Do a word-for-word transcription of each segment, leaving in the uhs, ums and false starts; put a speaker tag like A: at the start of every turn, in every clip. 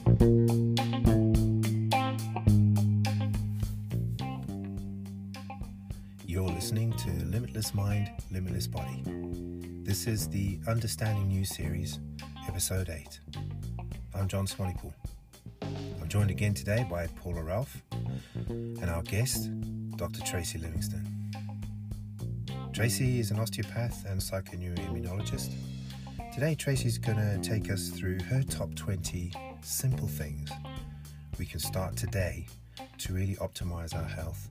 A: You're listening to Limitless Mind, Limitless Body. This is the Understanding You series, episode eight. I'm John Swanepoel. I'm joined again today by Paula Ralph and our guest, Doctor Tracy Livingston. Tracy is an osteopath and psychoneuroimmunologist. Today, Tracy's going to take us through her top twenty simple things we can start today to really optimize our health.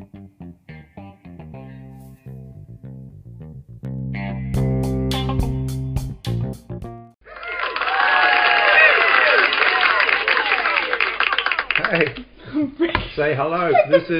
B: Hey, say hello. This is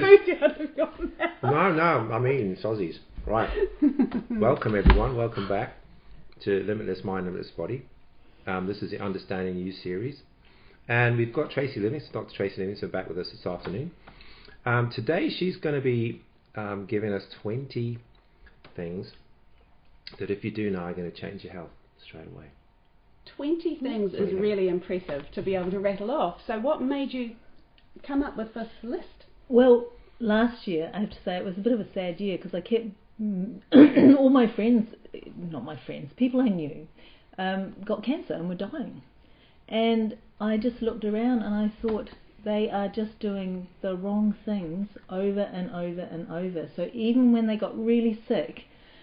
B: no, no. I mean, Sozzies. Right. Welcome, everyone. Welcome back to Limitless Mind, Limitless Body. Um, this is the Understanding You series, and we've got Tracy Livingston, Doctor Tracy Livingston, back with us this afternoon. Um, today, she's going to be um, giving us twenty things that, if you do now, are going to change your health straight away.
C: twenty things is really impressive to be able to rattle off. So, what made you come up with this list?
D: Well, last year, I have to say, it was a bit of a sad year because I kept all my friends, not my friends, people I knew, um, got cancer and were dying. And I just looked around and I thought they are just doing the wrong things over and over and over. So even when they got really sick,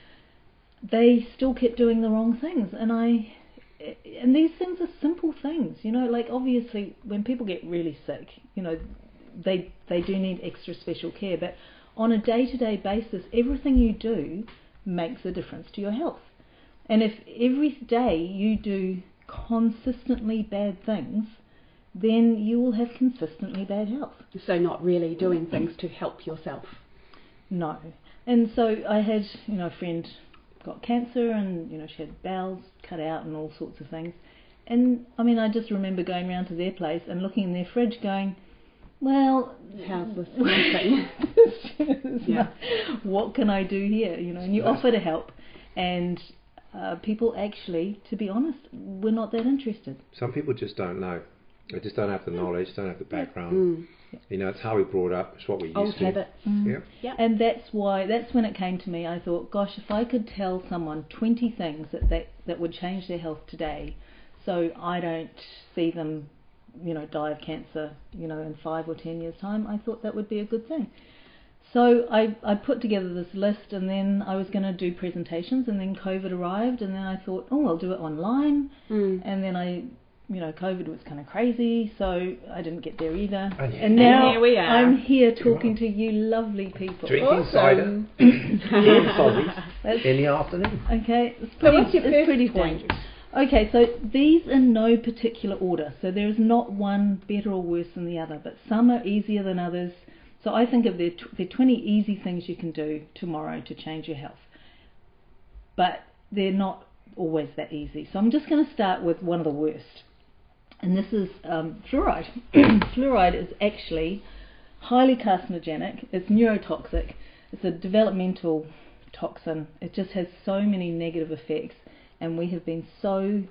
D: they still kept doing the wrong things. And I, and these things are simple things, you know, like obviously when people get really sick, you know, they they do need extra special care, but on a day-to-day basis, everything you do makes a difference to your health. And if every day you do consistently bad things, then you will have consistently bad health.
C: So not really doing things to help yourself.
D: No. And so I had, you know, a friend got cancer and, you know, she had bowels cut out and all sorts of things. And, I mean, I just remember going round to their place and looking in their fridge going, well,
C: how's this thing?
D: Yeah. What can I do here? You know, and you offer to help, and uh, people actually, to be honest, were not that interested.
B: Some people just don't know. They just don't have the knowledge, don't have the background.
C: Mm.
B: You know, it's how we brought up. It's what we used
C: Old
B: to.
C: habits.
D: Mm.
B: Yeah.
C: Yep.
D: And that's why, that's when it came to me. I thought, gosh, if I could tell someone twenty things that, that, that would change their health today, so I don't see them, you know, die of cancer, you know, in five or ten years' time, I thought that would be a good thing. So I, I put together this list, and then I was going to do presentations, and then COVID arrived, and then I thought, oh, I'll do it online,
C: mm.
D: and then I, you know, COVID was kind of crazy, so I didn't get there either.
B: Oh, yeah.
D: And now
C: and here we are.
D: I'm here talking to you lovely people.
B: Drinking
C: Awesome.
B: cider, eating Sozzies
D: That's-
B: in the afternoon.
D: Okay, it's
C: So
D: pretty,
C: what's your
D: it's
C: first
D: pretty
C: point?
D: dangerous. Okay, so these are no particular order, so there is not one better or worse than the other, but some are easier than others. So I think of there are twenty easy things you can do tomorrow to change your health, but they're not always that easy. So I'm just going to start with one of the worst, and this is um, fluoride. Fluoride is actually highly carcinogenic, it's neurotoxic, it's a developmental toxin, it just has so many negative effects. And we have been so,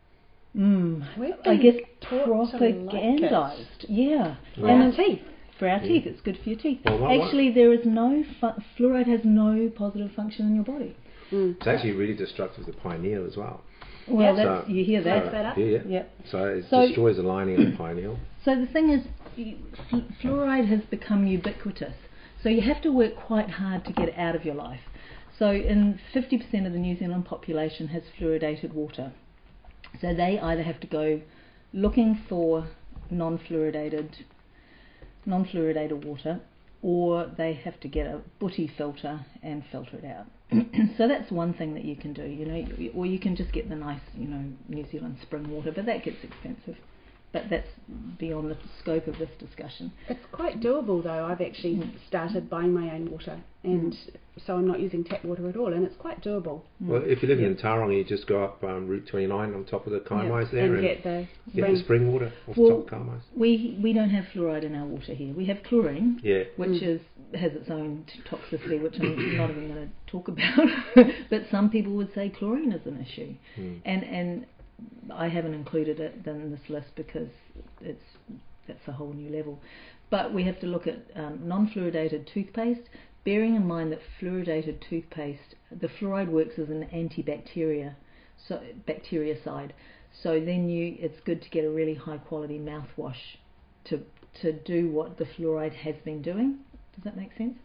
D: mm, I guess, propagandized. Yeah.
C: For
D: and
C: our
D: it's-
C: teeth.
D: For our
B: Yeah.
D: teeth, it's good for your teeth.
B: Well, what-
D: actually, there is no, fu- fluoride has no positive function in your body.
C: Mm.
B: It's actually really destructive to the pineal as well.
D: Well,
C: Yeah.
D: that's,
B: So-
D: you hear
C: That's
D: that.
C: better.
B: Yeah, yeah.
D: Yeah.
B: So it
D: So-
B: destroys the lining of the pineal.
D: So the thing is, you- fl- fluoride has become ubiquitous. So you have to work quite hard to get it out of your life. So in fifty percent of the New Zealand population has fluoridated water. So they either have to go looking for non-fluoridated, non-fluoridated water, or they have to get a booty filter and filter it out. So that's one thing that you can do, you know, or you can just get the nice, you know, New Zealand spring water, but that gets expensive. But that's beyond the scope of this discussion.
C: It's quite doable though. I've actually
D: Mm.
C: started buying my own water, and
D: Mm.
C: so I'm not using tap water at all, and it's quite doable.
B: Well, if you live
D: Yeah.
B: in Tauranga, you just go up um, Route twenty-nine on top of the Kaimais
D: Yeah.
B: there
C: and
B: and
C: get the
B: get
C: spring.
B: the spring water off
D: Well,
B: the top of Kaimais.
D: We we don't have fluoride in our water here. We have chlorine,
B: Yeah.
D: which
C: Mm.
D: is has its own t- toxicity, which I'm not even going to talk about. But some people would say chlorine is an issue,
B: Mm.
D: and and I haven't included it in this list because it's that's a whole new level. But we have to look at um, non-fluoridated toothpaste, bearing in mind that fluoridated toothpaste, the fluoride works as an antibacteria, so bactericide. So then you, it's good to get a really high quality mouthwash to to do what the fluoride has been doing. Does that make sense?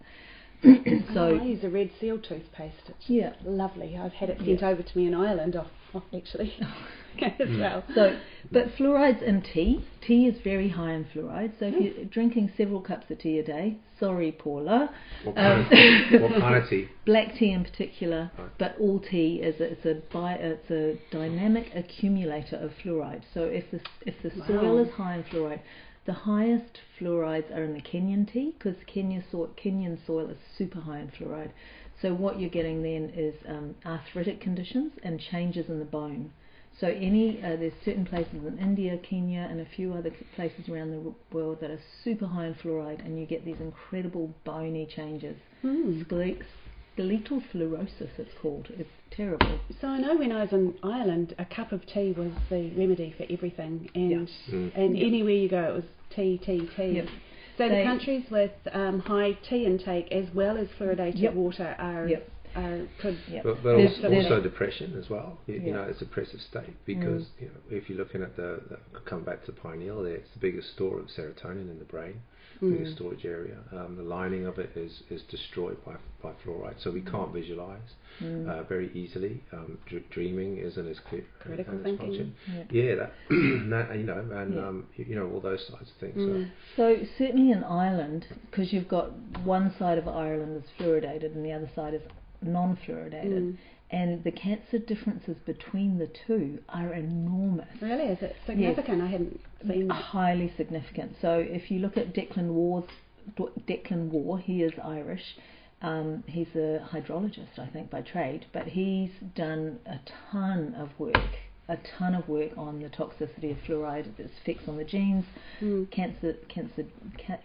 D: So
C: oh, I use a Red Seal toothpaste. It's
D: yeah,
C: lovely. I've had it sent yeah. over to me in Ireland, off, off actually, as well.
D: So, but fluoride's in tea. Tea is very high in fluoride. So if you're drinking several cups of tea a day, sorry, Paula.
B: What kind, um, of, what kind of tea?
D: Black tea in particular,
B: oh.
D: but all tea is a, it's a bi, it's a dynamic accumulator of fluoride. So if the if the
C: wow.
D: soil is high in fluoride, the highest fluorides are in the Kenyan tea, because Kenya so- Kenyan soil is super high in fluoride. So what you're getting then is um, arthritic conditions and changes in the bone. So any uh, there's certain places in India, Kenya, and a few other places around the world that are super high in fluoride, and you get these incredible bony changes.
C: Mm.
D: Skele- skeletal fluorosis, it's called. It's terrible.
C: So I know when I was in Ireland, a cup of tea was the remedy for everything, and
D: yeah.
B: mm.
C: and
D: yep.
C: anywhere you go, it was tea, tea, tea.
D: Yep.
C: So
D: they,
C: the countries with um, high tea intake as well as fluoridated
D: yep.
C: water are
D: yep.
C: are could.
D: Yep.
B: But, but
D: There's,
B: also,
D: there's
B: also depression as well. You,
D: yeah.
B: you know, it's a depressive state because
D: mm.
B: you know if you're looking at the, the come back to pineal, there, it's the biggest store of serotonin in the brain.
C: Mm.
B: Biggest storage area. Um, the lining of it is, is destroyed by by fluoride, so we can't visualize
D: mm.
B: uh, very easily. Um, dr- dreaming isn't as clear.
C: Critical
B: and
C: thinking.
B: Yep. Yeah, that, that you know, and
D: yeah.
B: um, you, you know all those sorts of things.
C: Mm.
B: So.
D: so certainly in Ireland, because you've got one side of Ireland is fluoridated and the other side is non-fluoridated,
C: mm.
D: and the cancer differences between the two are enormous.
C: Really, is it significant?
D: Yes.
C: I hadn't seen that.
D: Highly significant. So if you look at Declan War's, Declan War, he is Irish. Um, he's a hydrologist, I think, by trade, but he's done a ton of work, a ton of work on the toxicity of fluoride, its effects on the genes,
C: mm.
D: cancer, cancer, ca-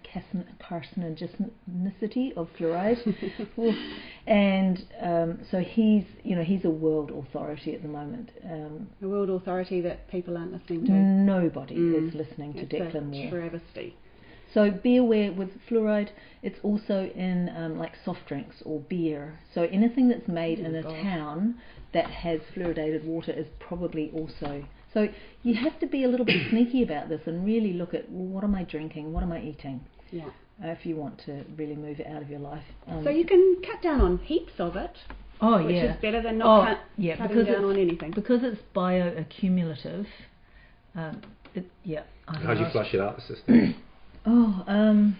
D: carcinogenicity of fluoride, and um, so he's, you know, he's a world authority at the moment. Um,
C: a world authority that people aren't listening to.
D: Nobody
C: mm.
D: is listening to
C: it's
D: Declan
C: a
D: War.
C: Travesty.
D: So be aware with fluoride, it's also in um, like soft drinks or beer. So anything that's made
C: oh
D: in a
C: God.
D: town that has fluoridated water is probably also. So you have to be a little bit sneaky about this and really look at, well, what am I drinking, what am I eating,
C: yeah.
D: uh, if you want to really move it out of your life. Um,
C: so you can cut down on heaps of it.
D: oh
C: which
D: yeah,
C: is better than not
D: oh,
C: cut,
D: yeah,
C: cutting
D: because
C: down on anything.
D: Because it's bioaccumulative. Um, it, yeah. I
B: How do you
D: know.
B: flush it out the system?
D: Oh, um,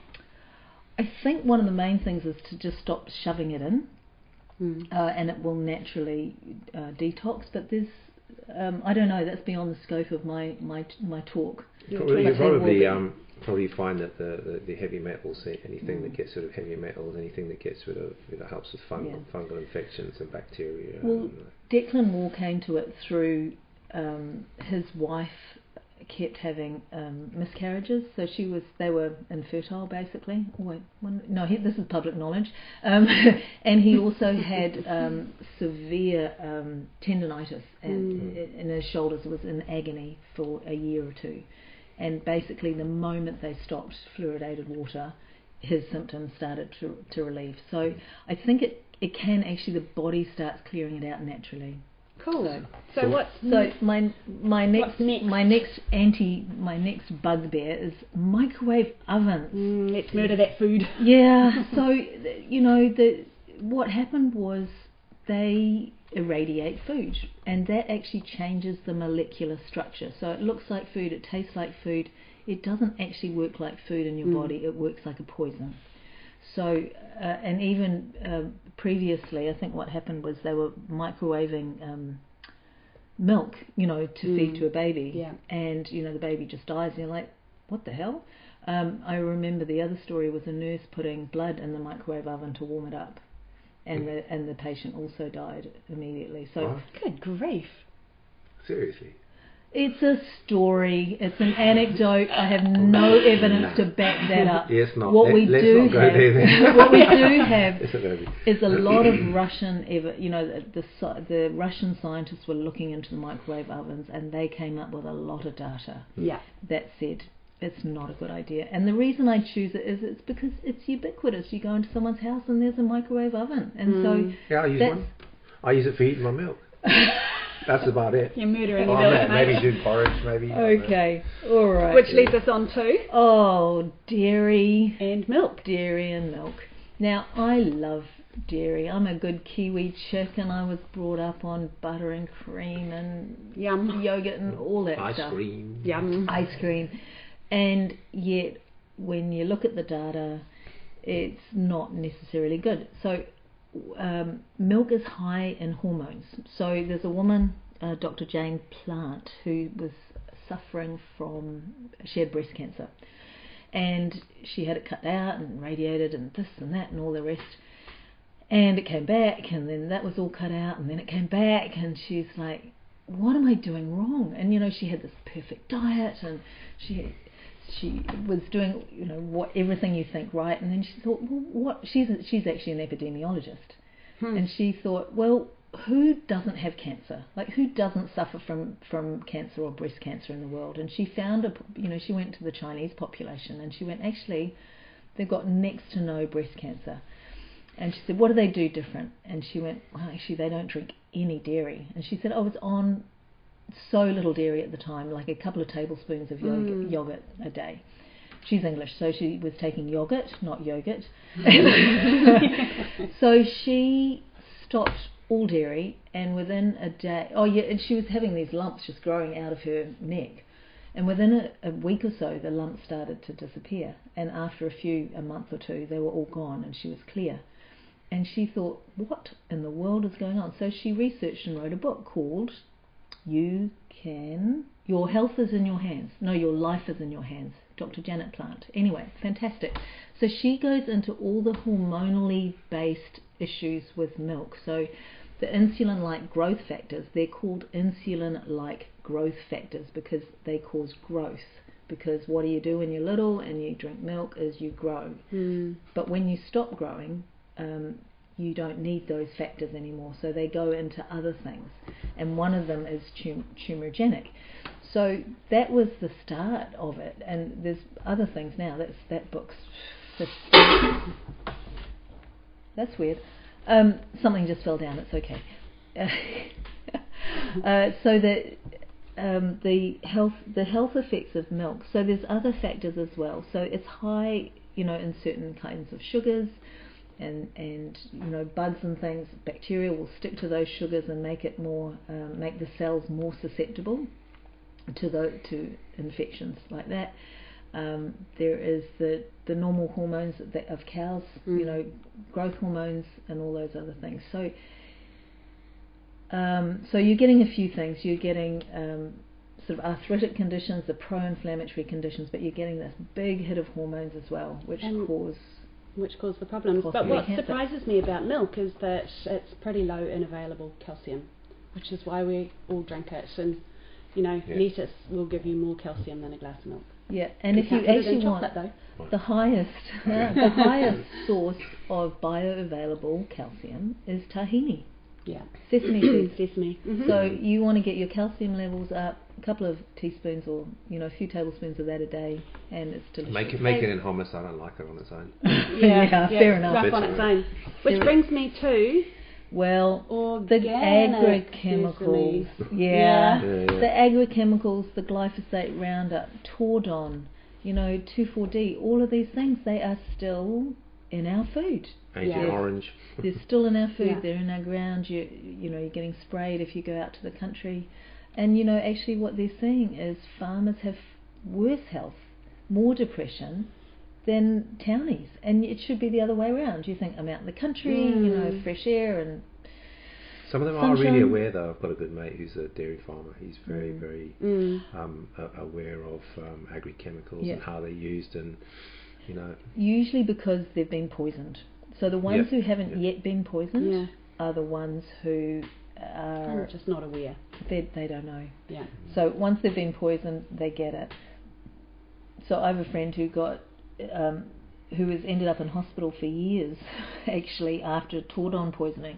D: I think one of the main things is to just stop shoving it in,
C: mm.
D: uh, and it will naturally uh, detox. But there's, um, I don't know, that's beyond the scope of my my my talk.
B: You probably, you probably
D: um,
B: probably find that the, the, the heavy metals, anything mm. that gets rid of heavy metals, anything that gets rid of, you know, helps with fungal,
D: yeah.
B: fungal infections and bacteria.
D: Well,
B: and,
D: Declan Moore came to it through um, his wife kept having um, miscarriages, so she was they were infertile basically. Oh, wait, one, no, he, this is public knowledge. Um, and he also had um, severe um, tendonitis, and
C: mm.
D: in his shoulders was in agony for a year or two. And basically, the moment they stopped fluoridated water, his symptoms started to to relieve. So I think it it can actually, the body starts clearing it out naturally.
C: Cool.
D: So,
C: so what's
D: so my my next,
C: next
D: my next anti my next bugbear is microwave ovens.
C: Mm, let's murder that food.
D: Yeah. So you know the what happened was they irradiate food, and that actually changes the molecular structure. So it looks like food, it tastes like food. It doesn't actually work like food in your
C: mm.
D: body. It works like a poison. So, uh, and even uh, previously, I think what happened was they were microwaving um, milk, you know, to
C: mm.
D: feed to a baby.
C: Yeah. And,
D: you know, the baby just dies, and you're like, what the hell? Um, I remember the other story was a nurse putting blood in the microwave oven to warm it up, and mm. the and the patient also died immediately. So,
B: wow.
C: Good grief.
B: Seriously?
D: It's a story. It's an anecdote. I have no evidence to back that up.
B: Yes, not.
D: What
B: Let,
D: we
B: let's
D: do
B: not go
D: have,
B: there then.
D: what we do have,
B: It's a very-
D: is a lot of Russian. Ever, you know, the, the sci- the Russian scientists were looking into the microwave ovens, and they came up with a lot of data
C: Yeah.
D: that said it's not a good idea. And the reason I choose it is it's because it's ubiquitous. You go into someone's house and there's a microwave oven, and
C: Mm.
D: so
B: Yeah, I use
D: that's
B: one. I use it for eating my milk. That's about it.
C: You're murdering
B: Oh,
C: your
B: ma-
C: milk,
B: maybe
C: mate.
B: do porridge, maybe. I don't know.
D: okay. All right.
C: Which leads us on to
D: Oh, dairy.
C: and milk.
D: Dairy and milk. Now, I love dairy. I'm a good Kiwi chick, and I was brought up on butter and cream and
C: Yum.
D: yogurt and all that
B: Ice
D: stuff.
B: cream.
C: Yum.
D: Ice cream. And yet, when you look at the data, it's not necessarily good. So, um, milk is high in hormones. So, there's a woman, uh, Doctor Jane Plant, who was suffering from, she had breast cancer. And she had it cut out and radiated and this and that and all the rest. And it came back, and then that was all cut out, and then it came back, and she's like, what am I doing wrong? And, you know, she had this perfect diet, and she she was doing, you know, what everything you think right, and then she thought, well, what? She's a, she's actually an epidemiologist,
C: Hmm.
D: and she thought, well, who doesn't have cancer? Like, who doesn't suffer from, from cancer or breast cancer in the world? And she found, a, you know, she went to the Chinese population, and she went, actually, they've got next to no breast cancer. And she said, what do they do different? And she went, well, actually, they don't drink any dairy. And she said, I was on so little dairy at the time, like a couple of tablespoons of yogurt,
C: Mm.
D: yogurt a day. She's English, so she was taking yogurt, not yogurt. So she stopped all dairy, and within a day, oh yeah, and she was having these lumps just growing out of her neck. And within a, a week or so, the lumps started to disappear. And after a few, a month or two, they were all gone, and she was clear. And she thought, what in the world is going on? So she researched and wrote a book called You Can... Your Health is in Your Hands. No, Your Life is in Your Hands. Doctor Janet Plant. Anyway, fantastic. So she goes into all the hormonally based issues with milk. So the insulin-like growth factors, they're called insulin-like growth factors because they cause growth. Because what do you do when you're little and you drink milk is you grow.
C: Mm.
D: But when you stop growing, um, you don't need those factors anymore, so they go into other things, and one of them is tum- tumorigenic. So that was the start of it, and there's other things now. That's that book's fifteen. That's weird. Um, something just fell down. It's okay. uh, so that um, the health the health effects of milk. So there's other factors as well. So it's high, you know, in certain kinds of sugars. And, and you know, bugs and things, bacteria will stick to those sugars and make it more, um, make the cells more susceptible to the to infections like that. Um, there is the the normal hormones that, of cows,
C: Mm.
D: you know, growth hormones and all those other things. So, um, so you're getting a few things. You're getting um, sort of arthritic conditions, the pro-inflammatory conditions, but you're getting this big hit of hormones as well, which
C: And
D: cause.
C: Which cause the problems. But
D: Possibly
C: what
D: cancer.
C: surprises me about milk is that it's pretty low in available calcium, which is why we all drink it. And, you know,
B: Yeah.
C: lettuce will give you more calcium than a glass of milk.
D: Yeah, and if you
C: can't put it in
D: actually want
C: chocolate, though.
D: the highest, the highest source of bioavailable calcium is tahini,
C: Yeah.
D: sesame seeds.
C: Sesame. Mhm.
D: So you want to get your calcium levels up, a couple of teaspoons or you know a few tablespoons of that a day, and it's delicious.
B: Make it, make it in hummus. I don't like it on its own.
C: yeah,
D: yeah, fair enough.
C: Rough
B: That's
C: on its
B: all right.
C: own. Which
D: There-
C: brings me to
D: Well, the
C: organic
D: agrochemicals,
C: sesame.
D: yeah,
B: Yeah, yeah.
D: the agrochemicals, the glyphosate, Roundup, Tordon, you know, two four D, all of these things, they are still in our food.
B: Agent
C: Yeah.
B: Orange.
D: They're still in our food.
C: Yeah.
D: They're in our ground. You you know, you're getting sprayed if you go out to the country, and you know, actually, what they're seeing is farmers have worse health, more depression than townies, and it should be the other way around. You think I'm out in the country,
C: Mm.
D: you know, fresh air and
B: Some of them are really
D: Sunshine.
B: aware, though. I've got a good mate who's a dairy farmer. He's very,
D: Mm.
B: very
C: Mm.
B: um, a- aware of um, agri-chemicals
D: Yeah.
B: and how they're used, and you know,
D: usually because they've been poisoned. So the ones
B: Yeah.
D: who haven't
B: Yeah.
D: yet been poisoned
C: Yeah.
D: are the ones who are
C: I'm just not aware.
D: they they don't know.
C: Yeah.
D: So once they've been poisoned, they get it. So I have a friend who got, um, who has ended up in hospital for years, actually, after tordon poisoning.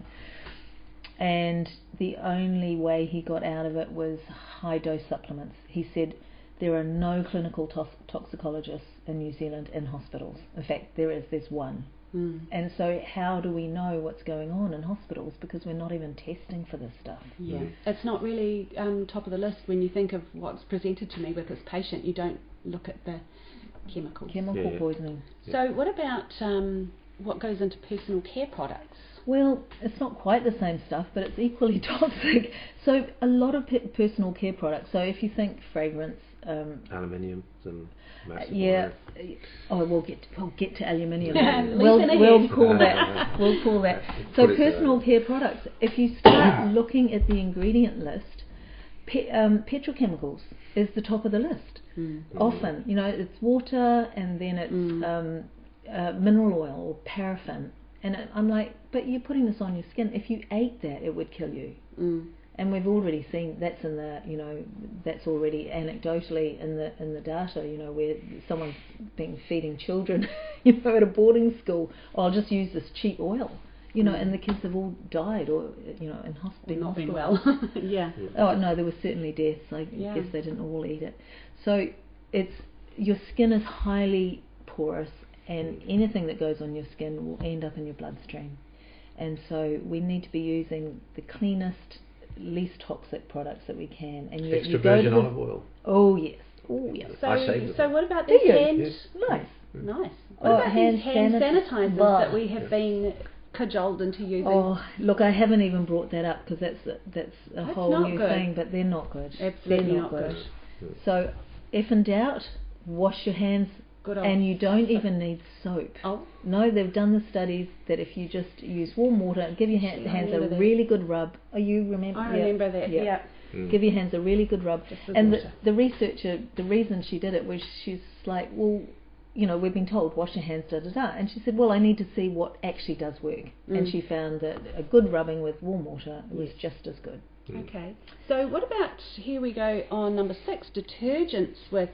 D: And the only way he got out of it was high dose supplements. He said there are no clinical tos- toxicologists in New Zealand in hospitals. In fact, there is, there's one.
C: Mm.
D: And so how do we know what's going on in hospitals, because we're not even testing for this stuff?
C: Yeah,
B: Mm.
C: it's not really um, top of the list when you think of what's presented to me with this patient. You don't look at the chemicals.
D: Chemical
B: Yeah, yeah.
D: poisoning.
C: So what about um, what goes into personal care products?
D: Well, it's not quite the same stuff, but it's equally toxic. So a lot of pe- personal care products. So if you think fragrance, um,
B: Aluminium and massive
D: yeah.
B: wire.
D: Oh, we'll get we'll get to aluminium.
C: Leave
D: we'll
C: it
D: we'll
C: ahead.
D: call that we'll call that. So
B: Put it there.
D: personal care products. If you start looking at the ingredient list, pe- um, petrochemicals is the top of the list.
C: Mm.
D: Often, you know, it's water and then it's
C: Mm.
D: um, uh, mineral oil or paraffin. And it, I'm like, but you're putting this on your skin. If you ate that, it would kill you.
C: Mm.
D: And we've already seen that's in the, you know, that's already anecdotally in the in the data, you know, where someone's been feeding children, you know, at a boarding school. Oh, I'll just use this cheap oil, you know,
C: Mm.
D: and the kids have all died or, you know, in
C: Or
D: hospital.
C: not been well. Yeah.
D: Oh no, there were certainly deaths. I
C: Yeah.
D: guess they didn't all eat it. So it's your skin is highly porous, and anything that goes on your skin will end up in your bloodstream. And so we need to be using the cleanest, least toxic products that we can. And yet
B: Extra
D: you go
B: virgin
D: to the,
B: olive oil.
D: Oh yes, oh yes.
C: So,
B: I shaved
C: so
B: it.
C: what about
D: Do
C: these
D: you?
C: hand?
B: Yes.
D: Nice.
C: Nice.
D: Oh,
C: What about
D: hand
C: these hand
D: sanit-
C: sanitizers
D: Bah.
C: that we have been cajoled into using?
D: Oh look, I haven't even brought that up because that's a, that's a
C: That's
D: whole
C: not
D: new
C: good.
D: thing. But they're not good.
C: Absolutely
D: they're
C: not
D: not,
C: good.
D: good. So if in doubt, wash your hands.
C: Good old
D: And you don't even need soap.
C: Oh.
D: No, they've done the studies that if you just use warm water, give your hand,
C: Yeah, I
D: hands a
C: remember that.
D: really good rub. Oh, you remember?
C: I
D: yeah.
C: remember that.
D: Yeah.
C: Yeah.
B: Mm.
D: Give your hands a really good rub.
C: Just with
D: And the,
C: water.
D: the researcher, the reason she did it was she's like, well, you know, we've been told wash your hands, da da da. And she said, well, I need to see what actually does work.
C: Mm.
D: And she found that a good rubbing with warm water was just as good.
C: Okay. So what about, here we go on number six, detergents with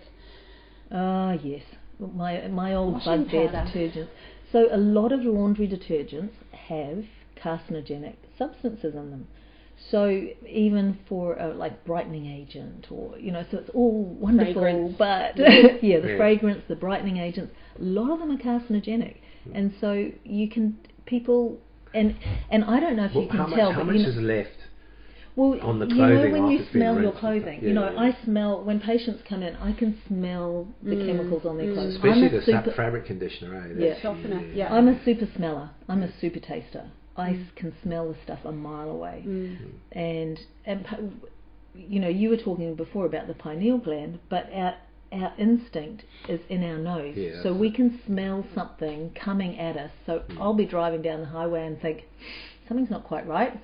D: Ah, yes. My my old
C: Washing
D: bugbear
C: powder.
D: detergents. So a lot of laundry detergents have carcinogenic substances in them. So even for a, like brightening agent, or you know, so it's all wonderful,
C: Fragrance.
D: but yeah, the
B: Yeah.
D: fragrance, the brightening agents, a lot of them are carcinogenic, and so you can people and and I don't know if
B: Well,
D: you can
B: how much,
D: tell,
B: how
D: but
B: much
D: you know,
B: is left?
D: well,
B: on the
D: you know
B: clothing
D: when
B: after
D: you
B: it's been
D: smell your
B: rinsed and stuff?
D: clothing,
B: Yeah,
D: you know,
B: yeah,
D: I
B: yeah.
D: smell when patients come in, I can smell the
C: Mm,
D: chemicals on their
C: mm.
D: clothes.
B: Especially
D: I'm a
B: the
D: super,
B: sap fabric conditioner, eh?
D: Yeah.
B: That's-
C: Softener, yeah.
D: I'm a super smeller. I'm a super taster. I
C: Mm.
D: s- can smell the stuff a mile away.
C: Mm.
D: And and p- you know, you were talking before about the pineal gland, but our our instinct is in our nose,
B: Yeah,
D: so
B: that's
D: we
B: it.
D: can smell something coming at us. So
B: Mm.
D: I'll be driving down the highway and think something's not quite right.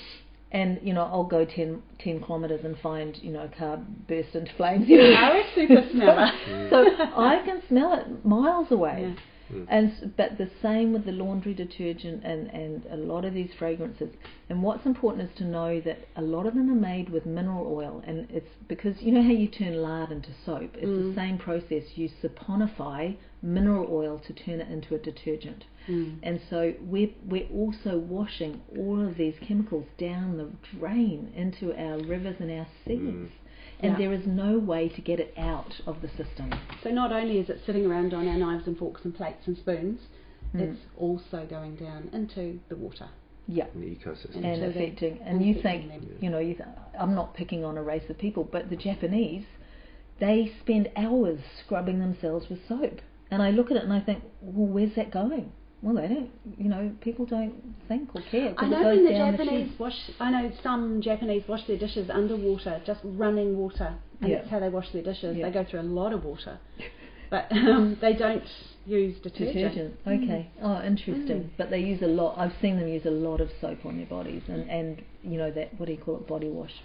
D: And you know, I'll go ten, ten kilometres and find you know a car burst into flames. You know?
C: You are a super smeller.
D: So I can smell it miles away.
C: Yeah.
B: Mm.
D: And s- but the same with the laundry detergent and, and a lot of these fragrances. And what's important is to know that a lot of them are made with mineral oil, and it's because you know how you turn lard into soap. It's
C: Mm.
D: the same process. You saponify mineral oil to turn it into a detergent.
C: Mm.
D: And so we're, we're also washing all of these chemicals down the drain into our rivers and our seas.
B: Mm.
D: And
C: Yeah.
D: there is no way to get it out of the system.
C: So not only is it sitting around on our knives and forks and plates and spoons,
D: Mm.
C: it's also going down into the water.
D: Yeah.
B: In the ecosystem.
C: And
D: And
C: so they-
D: affecting, and
C: and
D: you
C: affecting
D: think,
C: them.
D: you know, you th- I'm not picking on a race of people, but the Japanese, they spend hours scrubbing themselves with soap. And I look at it and I think, well, where's that going? Well, they don't, you know, people don't think or care. 'cause
C: I
D: it
C: know
D: goes
C: when the
D: down
C: Japanese
D: tube.
C: wash, I know some Japanese wash their dishes underwater, just running water, and
D: Yeah.
C: that's how they wash their dishes.
D: Yeah.
C: They go through a lot of water, but um, they don't use detergent.
D: Detergent, okay. Oh, interesting.
C: Mm.
D: But they use a lot, I've seen them use a lot of soap on their bodies and, and you know, that, what do you call it, body wash.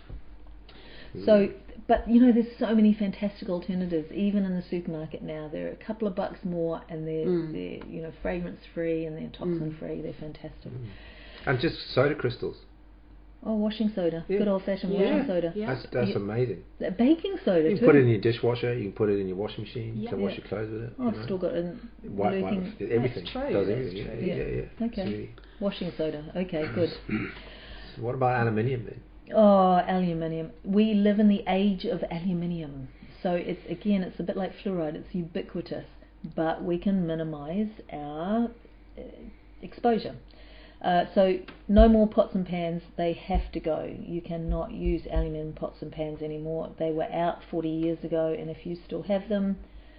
B: Mm.
D: So, but you know, there's so many fantastic alternatives. Even in the supermarket now, they're a couple of bucks more, and they're,
C: Mm.
D: they're you know, fragrance free and they're toxin free. They're fantastic.
B: Mm. And just soda crystals.
D: Oh, washing soda.
B: Yeah.
D: Good old-fashioned
C: Yeah.
D: washing soda.
C: Yeah.
B: That's that's
D: Yeah.
B: amazing.
D: Uh, Baking soda
B: You
D: too.
B: can put it in your dishwasher. You can put it in your washing machine. You
C: Yeah.
B: can wash
D: Yeah.
B: your clothes with it.
D: Oh,
B: you
D: I've
B: know.
D: still got it
B: White, white,
D: lurking.
B: everything.
C: That's true,
B: Does
C: that's
B: everything. Yeah,
C: true.
B: yeah, yeah, yeah.
D: Okay.
B: It's really-
D: Washing soda. Okay, good.
B: So what about aluminium then?
D: Oh, aluminium. We live in the age of aluminium. So it's again, it's a bit like fluoride. It's ubiquitous, but we can minimise our uh, exposure. Uh, so no more pots and pans. They have to go. You cannot use aluminium pots and pans anymore. They were out forty years ago, and if you still have them,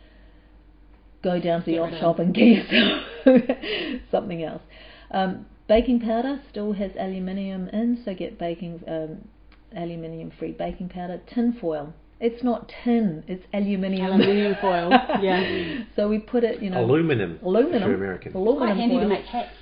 D: go down to the
C: Get
D: op
C: rid of
D: shop and get yourself something else. Um, baking powder still has aluminium in, so get baking um, aluminium-free baking powder. Tin foil. It's not tin. It's aluminium.
C: Aluminium foil. Yeah.
D: So we put it, you know,
B: Aluminum.
D: aluminum.
B: If you're American.
C: Quite
D: Aluminum
C: handy
D: foil.
C: to make hats.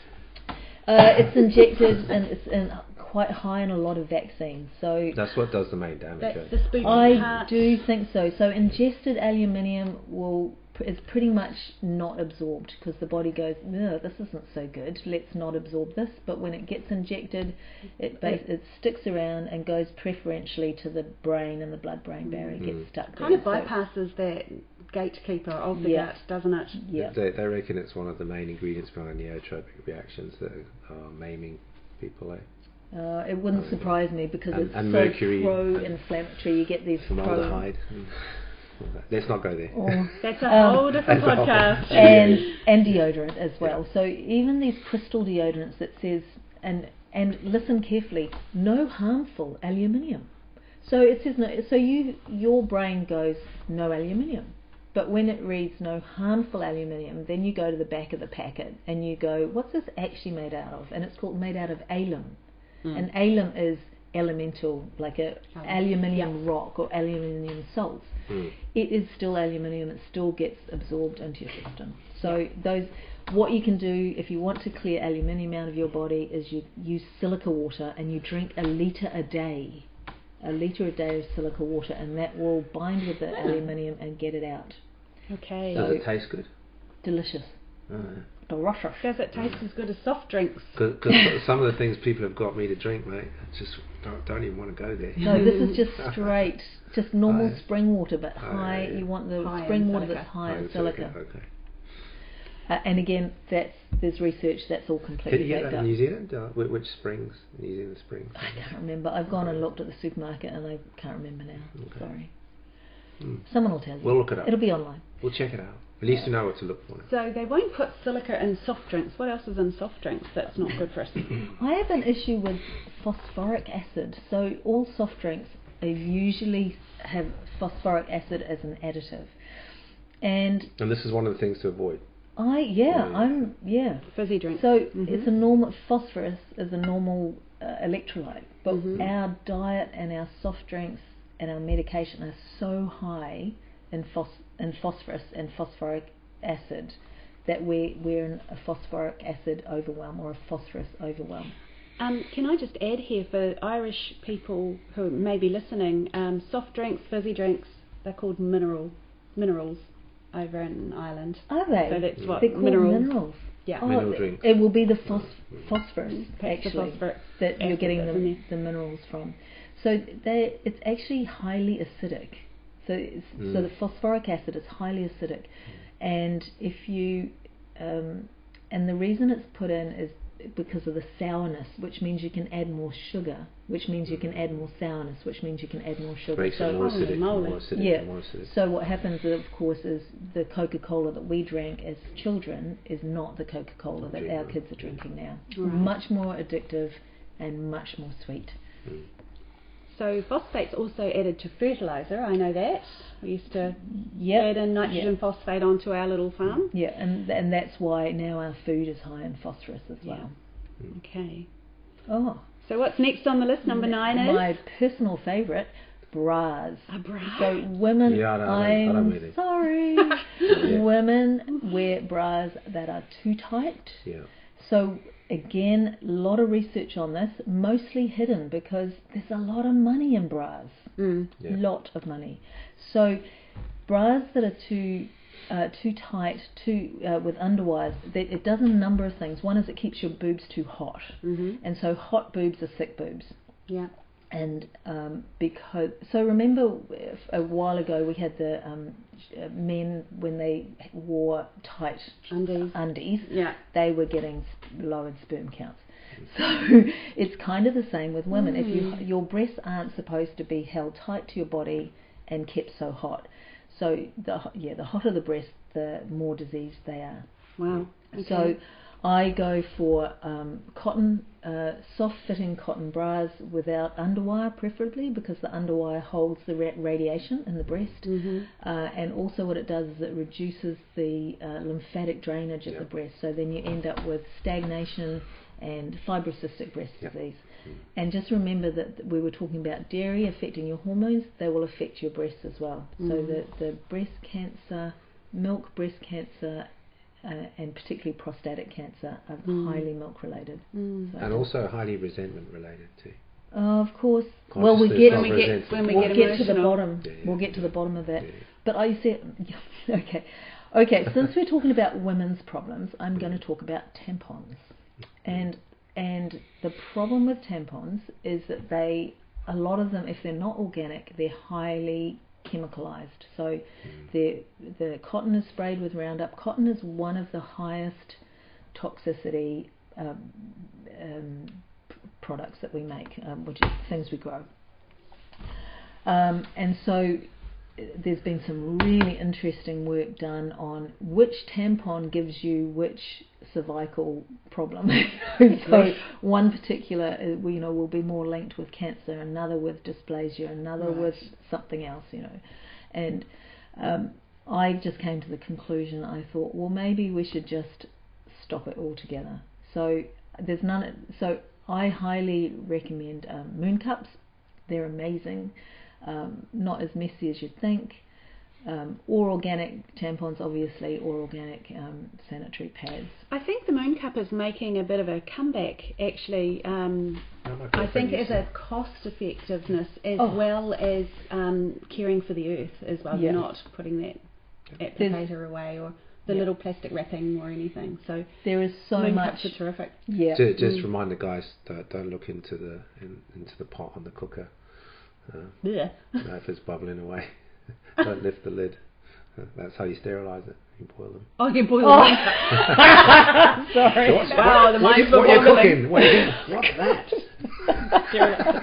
D: Uh, it's injected and it's in quite high in a lot of vaccines. So
B: That's what does the main damage.
C: That's
B: right?
C: the spooky
D: I
C: part.
D: do think so. So ingested aluminium will is pretty much not absorbed because the body goes, no, this isn't so good. Let's not absorb this. But when it gets injected, it bas- it sticks around and goes preferentially to the brain, and the blood-brain barrier
B: Mm.
D: gets stuck there.
C: Kind of
D: So-
C: bypasses that gatekeeper of the
D: Yeah.
C: gut, doesn't it?
D: yeah.
B: They, they reckon it's one of the main ingredients behind neotropic reactions that are maiming people. Eh?
D: Uh, it wouldn't surprise me because
B: And-
D: it's
B: and
D: so
B: mercury
D: pro-inflammatory. You get these pro.
B: Formaldehyde. and all that. Let's not go there.
D: Or,
C: That's a
D: Um,
C: whole different
B: That's a whole-
C: podcast.
D: and and deodorant as well. So even these crystal deodorants that says and and listen carefully, no harmful aluminium. So it says no. So you your brain goes no aluminium, but when it reads no harmful aluminium, then you go to the back of the packet and you go, what's this actually made out of? And it's called made out of alum,
C: Mm.
D: and alum is elemental, like a
C: Oh,
D: aluminium rock or aluminium salts.
B: Mm.
D: It is still aluminium. It still gets absorbed into your system. So those, what you can do if you want to clear aluminium out of your body is you use silica water and you drink a litre a day, a litre a day of silica water, and that will bind with the aluminium and get it out.
C: Okay.
B: Does it taste good?
D: Delicious.
B: Oh,
D: Delicious.
C: Does it taste as good as soft drinks?
B: Because some of the things people have got me to drink, mate, I just don't, don't even want to go there.
D: No, this is just straight, just normal
B: High.
D: spring water, but
B: Oh,
D: high.
B: yeah, yeah.
D: You want the
C: High in
D: spring water
C: silica.
D: that's high
B: Oh,
D: in
B: it's
D: silica.
B: Okay.
D: Uh, and again, that's there's research that's all
B: Can
D: completely
B: you get
D: backed
B: that
D: up.
B: in New Zealand? Uh, which, which springs? New Zealand springs?
D: I can't remember. I've gone and looked at the supermarket and I can't remember now.
B: Okay.
D: Sorry.
B: Hmm.
D: Someone will tell you.
B: We'll look it up.
D: It'll be online.
B: We'll check it out. At least you know what to look for.
C: So they won't put silica in soft drinks. What else is in soft drinks that's not good for us?
D: I have an issue with phosphoric acid. So all soft drinks are usually have phosphoric acid as an additive. And
B: And this is one of the things to avoid.
D: I, yeah,
B: Yeah.
D: I'm, yeah.
C: Fizzy drinks.
D: So
C: Mhm.
D: it's a normal, phosphorus is a normal uh, electrolyte, but
C: Mhm.
D: our diet and our soft drinks and our medication are so high in, phos- in phosphorus and phosphoric acid that we're, we're in a phosphoric acid overwhelm or a phosphorus overwhelm.
C: Um, can I just add here for Irish people who may be listening, um, soft drinks, fizzy drinks, they're called mineral minerals over in Ireland.
D: Are they?
C: So that's what
D: They're called
C: mineral-
D: minerals.
C: Yeah.
D: Oh,
B: Mineral
D: it-
B: drinks.
D: It will be the phos- phosphorus,
C: Perhaps the
D: actually,
C: phosphoric
D: that you're
C: acid
D: getting
C: that's in
D: the,
C: there.
D: the minerals from. So they, it's actually highly acidic. So, it's, so
B: Mm.
D: the phosphoric acid is highly acidic, and if you, um, and the reason it's put in is because of the sourness, which means you can add more sugar, which means you can add more sourness, which means you can add more sugar.
B: Makes
D: So
B: it more
C: Holy
B: acidic,
C: moly.
B: more acidic,
D: yeah.
B: more acidic.
D: So what happens, of course, is the Coca-Cola that we drank as children is not the Coca-Cola that our kids are drinking now.
C: Right.
D: Much more addictive and much more sweet.
B: Mm.
C: So phosphate's also added to fertiliser, I know that. We used to
D: Yep.
C: add in nitrogen
D: Yep.
C: phosphate onto our little farm.
D: Yeah, and and that's why now our food is high in phosphorus as well.
C: Okay.
D: Oh,
C: So what's next on the list? Number nine is?
D: my personal favourite, bras.
C: A bra.
D: So women,
B: Yeah, I don't- I don't- I don't
D: I'm
B: really.
D: sorry,
B: Yeah.
D: women wear bras that are too tight.
B: Yeah.
D: So again, a lot of research on this, mostly hidden because there's a lot of money in bras.
C: Mm.
B: Yeah.
D: Lot of money. So bras that are too uh, too tight, too uh, with underwires, that it does a number of things. One is it keeps your boobs too hot,
C: Mm-hmm.
D: and so hot boobs are thick boobs.
C: Yeah.
D: And um, because so remember a while ago we had the um, men when they wore tight
C: Undies.
D: undies,
C: Yeah.
D: they were getting lowered sperm counts. So it's kind of the same with women.
C: Mm.
D: If you your breasts aren't supposed to be held tight to your body and kept so hot, so the yeah the hotter the breast, the more diseased they are.
C: Wow. Okay.
D: So I go for um, cotton, uh, soft-fitting cotton bras without underwire, preferably, because the underwire holds the ra- radiation in the breast.
C: Mm-hmm.
D: Uh, and also what it does is it reduces the uh, lymphatic drainage of
B: Yeah.
D: the breast, so then you end up with stagnation and fibrocystic breast
B: Yeah.
D: disease. And just remember that we were talking about dairy affecting your hormones, they will affect your breasts as well. So
C: Mm.
D: the, the breast cancer, milk breast cancer, uh, and particularly prostatic cancer are
C: Mm.
D: highly milk related.
C: Mm.
D: So
B: And also highly resentment related too.
D: Uh, of course. Well, we
B: Consciousness
D: get
B: of
C: When we get-
B: resentment.
C: when we
D: we'll
C: get
D: get to the
C: emotional.
D: bottom.
B: Yeah, yeah,
D: we'll get to
B: yeah.
D: the bottom of that.
B: Yeah, yeah.
D: But I said, okay, okay. Since we're talking about women's problems, I'm going to talk about tampons, and and the problem with tampons is that they, a lot of them, if they're not organic, they're highly chemicalized. So the the cotton is sprayed with Roundup. Cotton is one of the highest toxicity um, um, p- products that we make, um, which is things we grow. Um, and so uh, there's been some really interesting work done on which tampon gives you which cervical problem. So one particular, uh, we- you know, will be more linked with cancer, another with dysplasia, another
C: Right.
D: with something else, you know. And um, I just came to the conclusion, I thought, well, maybe we should just stop it altogether. So there's none. So I highly recommend um, Moon Cups. They're amazing. Um, not as messy as you'd think. Um, or organic tampons, obviously, or organic um, sanitary pads.
C: I think the Moon Cup is making a bit of a comeback, actually. Um,
B: Oh, my
C: I think
B: girlfriend
C: as
B: used
C: a
B: to-
C: cost effectiveness, as
D: Oh.
C: well as um, caring for the earth as well.
D: Yeah.
C: You're not putting that
D: There's-
C: applicator away or the
D: Yeah.
C: little plastic wrapping or anything. So
D: There is so
C: Moon
D: much.
C: Cups are terrific.
D: Yeah.
B: Ju- just
C: Mm.
B: remind the guys don't, don't look into the in, into the pot on the cooker. Uh,
C: Blech.
B: you know, if it's bubbling away, don't lift the lid. Uh, That's how you sterilise it. You boil them.
C: Oh, you boil
D: Oh.
C: Moon Cup. Sorry.
B: So what's-
C: wow,
B: what,
C: the
B: what,
C: minds
B: you,
C: were
B: what are you
C: boggling.
B: cooking? What are you doing? What's that?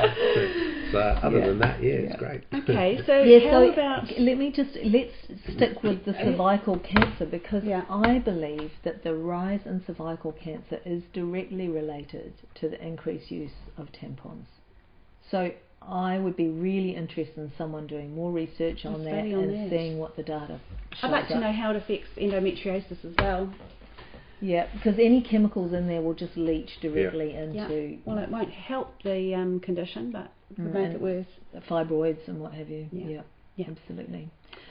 B: So other
D: Yeah.
B: than that, yeah, it's
D: Yeah.
B: great.
C: Okay, so
D: Yeah,
C: how
D: so
C: about...
D: let me just let's stick with the cervical cancer, because
C: Yeah.
D: I believe that the rise in cervical cancer is directly related to the increased use of tampons. So I would be really interested in someone doing more research on
C: A
D: that
C: study on
D: and
C: that.
D: seeing what the data
C: I'd
D: shows
C: like to
D: up.
C: know how it affects endometriosis as well.
D: Yeah, because any chemicals in there will just leach directly
C: Yeah.
D: into
C: Well, it won't help the um, condition, but it would
D: Mm,
C: make
D: and-
C: it worse.
D: fibroids and what have you.
C: Yeah.
D: Yeah,
C: Yeah.
D: absolutely.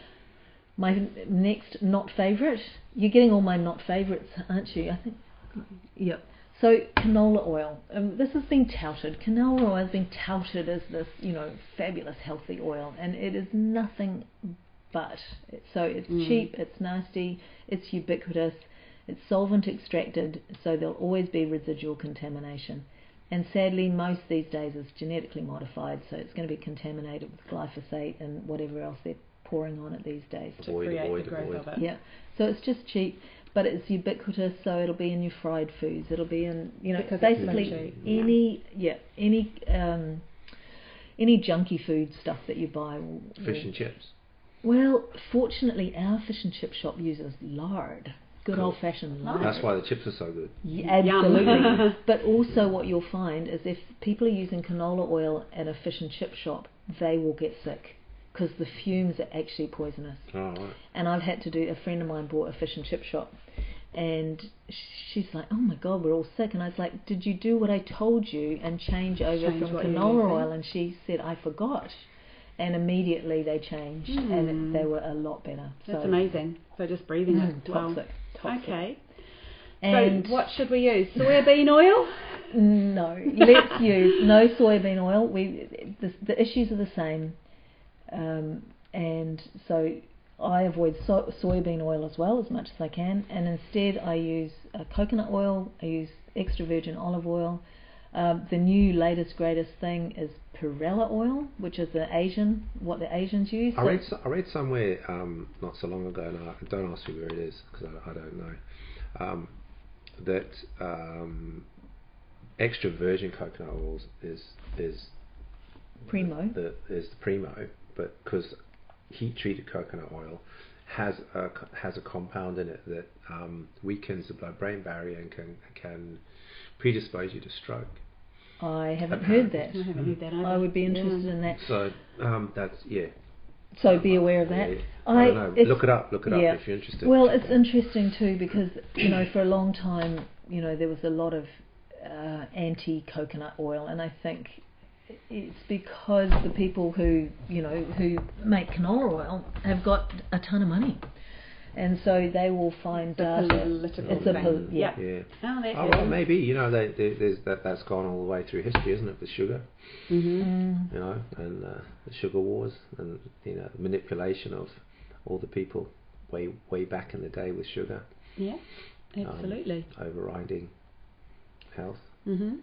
D: My n- next not favourite. You're getting all my not favourites, aren't you? I think. Yeah. So canola oil. Um, this has been touted. Canola oil has been touted as this, you know, fabulous healthy oil, and it is nothing but. So it's
C: Mm.
D: cheap. It's nasty. It's ubiquitous. It's solvent extracted, so there'll always be residual contamination. And sadly, most these days is genetically modified, so it's going to be contaminated with glyphosate and whatever else they're pouring on it these days.
C: To
B: Avoid,
C: create
B: avoid,
C: the growth
B: avoid.
C: of it.
D: Yeah, so it's just cheap, but it's ubiquitous, so it'll be in your fried foods. It'll be in, you know,
C: Because it's so
D: basically
C: cheap,
D: any, yeah, any, um, any junky food stuff that you buy. Will,
B: Fish
D: will-
B: and chips.
D: Well, fortunately, our fish and chip shop uses lard. Good
B: Cool.
D: old-fashioned lard.
B: That's why the chips are so good.
D: Yeah,
C: Yum.
D: absolutely. But also what you'll find is if people are using canola oil at a fish and chip shop, they will get sick because the fumes are actually poisonous.
B: Oh, right.
D: And I've had to do, a friend of mine bought a fish and chip shop, and she's like, oh my god, we're all sick. And I was like, did you do what I told you and change over
C: Change
D: from
C: what you're
D: canola
C: using?
D: oil? And she said, I forgot. And immediately they changed, and
C: Mm.
D: it, they were a lot better.
C: That's
D: so,
C: amazing. So just breathing
D: Mm,
C: it. Wow.
D: toxic, toxic.
C: Okay.
D: And
C: so what should we use? Soybean oil?
D: no, let's use no soybean oil. We the, the issues are the same, um, and so I avoid so, soybean oil as well as much as I can, and instead I use uh, coconut oil. I use extra virgin olive oil. Um, the new latest greatest thing is Perilla oil, which is the Asian, what the Asians use.
B: I
D: So-
B: read, so, I read somewhere um, not so long ago, and I, don't ask me where it is because I, I don't know, um, that um, extra virgin coconut oils is is
D: Primo.
B: the is the primo, but because heat treated coconut oil has a has a compound in it that um, weakens the blood-brain barrier and can can predispose you to stroke.
D: I haven't heard that.
C: I haven't heard that either.
D: I would be interested
C: Yeah.
D: in that.
B: So um, that's yeah.
D: So be aware of that.
B: Yeah, I, don't know.
D: it's-
B: Look it up. Look it
D: yeah.
B: up if you're interested.
D: Well, it's interesting too because, you know, for a long time, you know, there was a lot of uh, anti-coconut oil, and I think it's because the people who, you know, who make canola oil have got a ton of money, and so they will find
C: The
D: data.
C: political
D: It's a
C: thing.
D: pol- yeah.
B: Yeah.
C: Oh, that
B: Oh, well, maybe you know they, they, there's that that's gone all the way through history, isn't it? With sugar,
C: Mm-hmm.
D: Mm.
B: you know, and uh, the sugar wars, and you know, manipulation of all the people way way back in the day with sugar,
C: Yeah, absolutely.
B: um, overriding health.
C: Mm-hmm.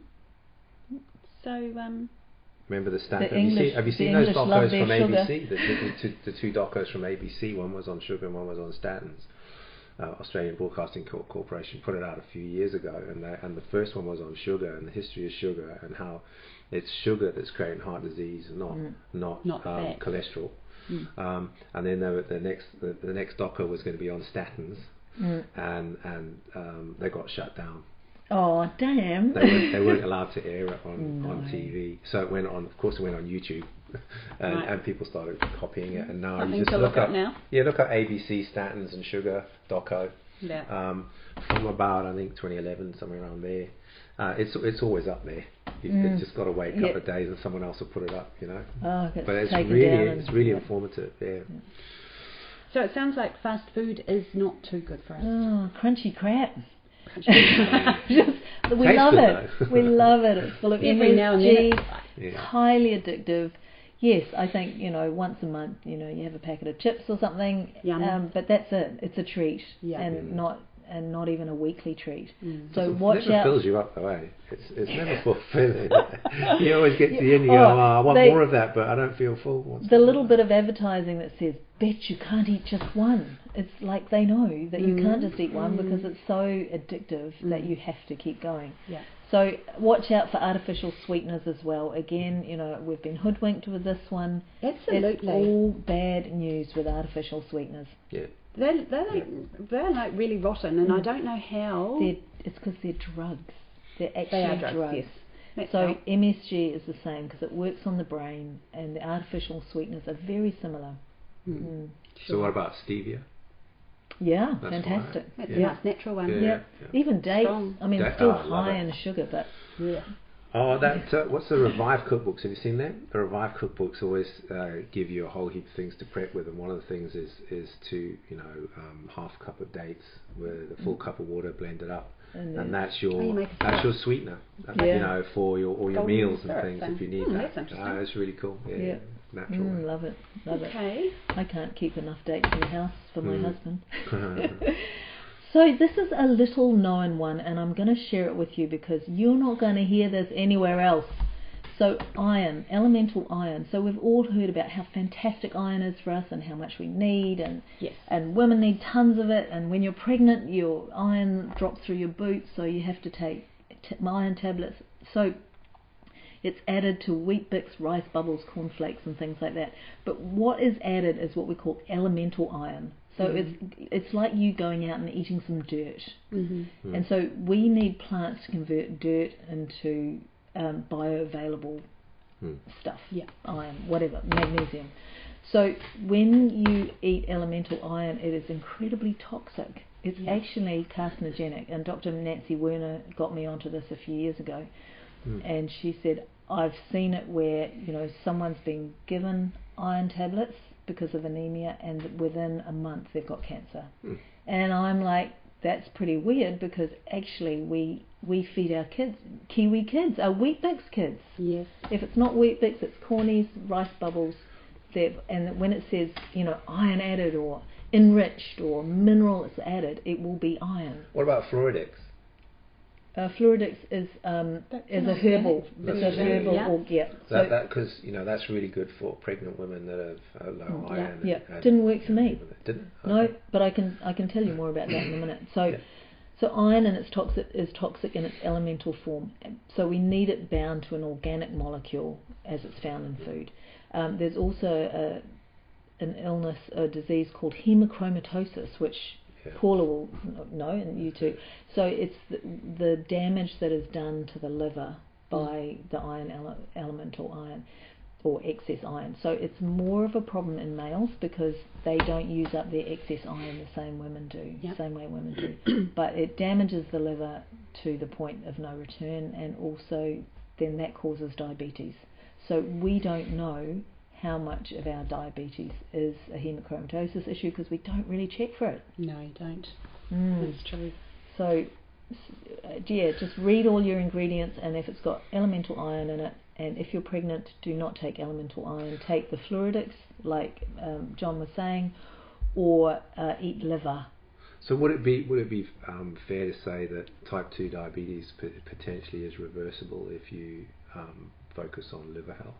C: So, um,
B: Remember the stat?
D: The
B: Have you
D: English-
B: seen, have you
D: the
B: seen those
D: English love
B: docos
D: their
B: from
D: sugar.
B: A B C? The, the, the, two, the two docos from A B C. One was on sugar, and one was on statins. Uh, Australian Broadcasting Cor- Corporation put it out a few years ago, and they, and the first one was on sugar and the history of sugar and how it's sugar that's creating heart disease, not
D: Mm.
B: not,
C: Not
B: um,
C: fat.
B: cholesterol.
C: Mm.
B: Um, and then the, the next the, the next doco was going to be on statins,
D: Mm.
B: and and um, they got shut down.
D: Oh, damn.
B: They weren't, they weren't allowed to air it on,
D: No.
B: on T V, so it went on. Of course, it went on YouTube, and,
C: Right.
B: and people started copying it. And now
C: Something
B: you just
C: to
B: look,
C: look up
B: up
C: now.
B: Yeah, look up A B C statins and sugar doco
C: yeah.
B: um, from about I think twenty eleven, somewhere around there. Uh, it's it's always up there. You've
D: Mm.
B: just got to wait a
D: Yeah.
B: couple of days, and someone else will put it up. You know,
D: Oh, it's
B: but it's
D: taken
B: really
D: down
B: it's
D: and-
B: really
D: yeah.
B: informative. Yeah.
C: So it sounds like fast food is not too good for us.
D: Oh, crunchy crap. Just, we
B: Tastes
D: love
B: good,
D: it.
B: though.
D: We love it. It's full of
C: Every now and then
D: M S G.
C: it's-
D: It's
B: Yeah.
D: highly addictive. Yes, I think, you know, once a month, you know, you have a packet of chips or something.
C: Yum.
D: Um, but that's it. It's a treat,
C: Yeah.
D: and
B: Mm.
D: not and not even a weekly treat.
C: Mm.
D: So
B: It
D: watch
B: never
D: out.
B: fills you up though, eh? It's it's never fulfilling. You always get to the end, you
D: Oh,
B: go, oh, I want
D: they-
B: more of that, but I don't feel full. What's
D: The
B: going
D: little
B: on?
D: bit of advertising that says, bet you can't eat just one. It's like they know that you
C: Mm.
D: can't just eat one
C: Mm.
D: because it's so addictive that
C: Mm.
D: you have to keep going.
C: Yeah.
D: So watch out for artificial sweeteners as well. Again, you know, we've been hoodwinked with this one. It's
C: Absolutely.
D: all bad news with artificial sweeteners.
B: Yeah.
C: They're, they're, like, they're like really rotten, and I
D: Mm.
C: don't know how.
D: They're, it's because they're drugs. They're actually
C: They are drugs, yes. That's
D: So
C: right.
D: M S G is the same because it works on the brain, and the artificial sweeteners are very similar.
C: Mm.
D: Mm.
B: So what about stevia?
D: Yeah,
B: That's
D: fantastic.
B: fine.
C: That's
B: Yeah.
C: a nice natural one.
B: Yeah.
D: Yeah. Even dates.
C: Strong.
D: I mean,
B: Da-
D: it's still
B: oh, I love
D: high
B: it.
D: in sugar, but
C: Yeah.
B: Oh, that uh, what's the Revive cookbooks? Have you seen that? The Revive cookbooks always uh, give you a whole heap of things to prep with, and one of the things is is to you know um, half cup of dates with a full cup of water blended up,
D: And
B: and,
D: then-
B: that's
C: Oh, you
B: your
C: make a
B: that's
C: syrup.
B: your sweetener, uh,
D: Yeah.
B: you know, for your all your
C: Golden
B: meals and
C: syrup
B: things
C: thing.
B: if you need
C: Hmm,
B: that.
C: that's interesting.
B: Ah, it's really cool. Yeah,
D: Yeah.
B: natural.
D: mm, love it, love it.
C: Okay.
D: I can't keep enough dates in the house for my
B: Mm.
D: husband. So this is a little known one, and I'm going to share it with you because you're not going to hear this anywhere else. So iron, elemental iron. So we've all heard about how fantastic iron is for us and how much we need, and
C: Yes.
D: and women need tons of it. And when you're pregnant, your iron drops through your boots, so you have to take t- iron tablets. So it's added to Wheat Bix, rice bubbles, cornflakes, and things like that. But what is added is what we call elemental iron. So
C: Mhm.
D: it's it's like you going out and eating some dirt.
C: Mm-hmm.
B: Mm.
D: And so we need plants to convert dirt into um, bioavailable
B: Mm.
D: stuff,
C: Yeah.
D: iron, whatever, magnesium. So when you eat elemental iron, it is incredibly toxic. It's
C: Yeah.
D: actually carcinogenic. And Doctor Nancy Werner got me onto this a few years ago.
B: Mm.
D: And she said, I've seen it where, you know, someone's been given iron tablets because of anemia, and within a month they've got cancer.
B: Mm.
D: And I'm like, that's pretty weird because actually we we feed our kids, Kiwi kids, our Wheat Bix kids.
C: Yes.
D: If it's not Wheat Bix, it's cornies, rice bubbles. They've, and when it says, you know, iron added or enriched or mineral is added, it will be iron.
B: What about Floridix?
D: Uh, Fluidix is um,
C: That's
D: is
C: an
D: a herbal.
C: organic
D: It's a
B: vegetable,
D: herbal.
C: yeah.
D: Or, yeah.
B: That
D: So,
B: that because you know that's really good for pregnant women that have uh, low
C: Mm, yeah.
B: iron.
D: yeah,
B: and, and,
D: didn't work for me.
B: Didn't?
D: No,
B: Okay.
D: but I can I can tell you more about that in a minute. So,
B: Yeah.
D: so iron in its toxic is toxic in its elemental form. So we need it bound to an organic molecule as it's found in food. Um, there's also a, an illness, a disease called hemochromatosis, which
B: Yeah.
D: Paula will know, and you too. So it's the, the damage that is done to the liver by the iron ele- elemental iron or excess iron. So it's more of a problem in males because they don't use up their excess iron the same women do,
C: Yep.
D: same way women do. But it damages the liver to the point of no return, and also then that causes diabetes. So we don't know how much of our diabetes is a hemochromatosis issue because we don't really check for it.
C: No, you don't.
D: Mm.
C: That's true.
D: So, uh, yeah, just read all your ingredients, and if it's got elemental iron in it, and if you're pregnant, do not take elemental iron. Take the Fluidix, like um, John was saying, or uh, eat liver.
B: So would it be would it be um, fair to say that type two diabetes p- potentially is reversible if you um, focus on liver health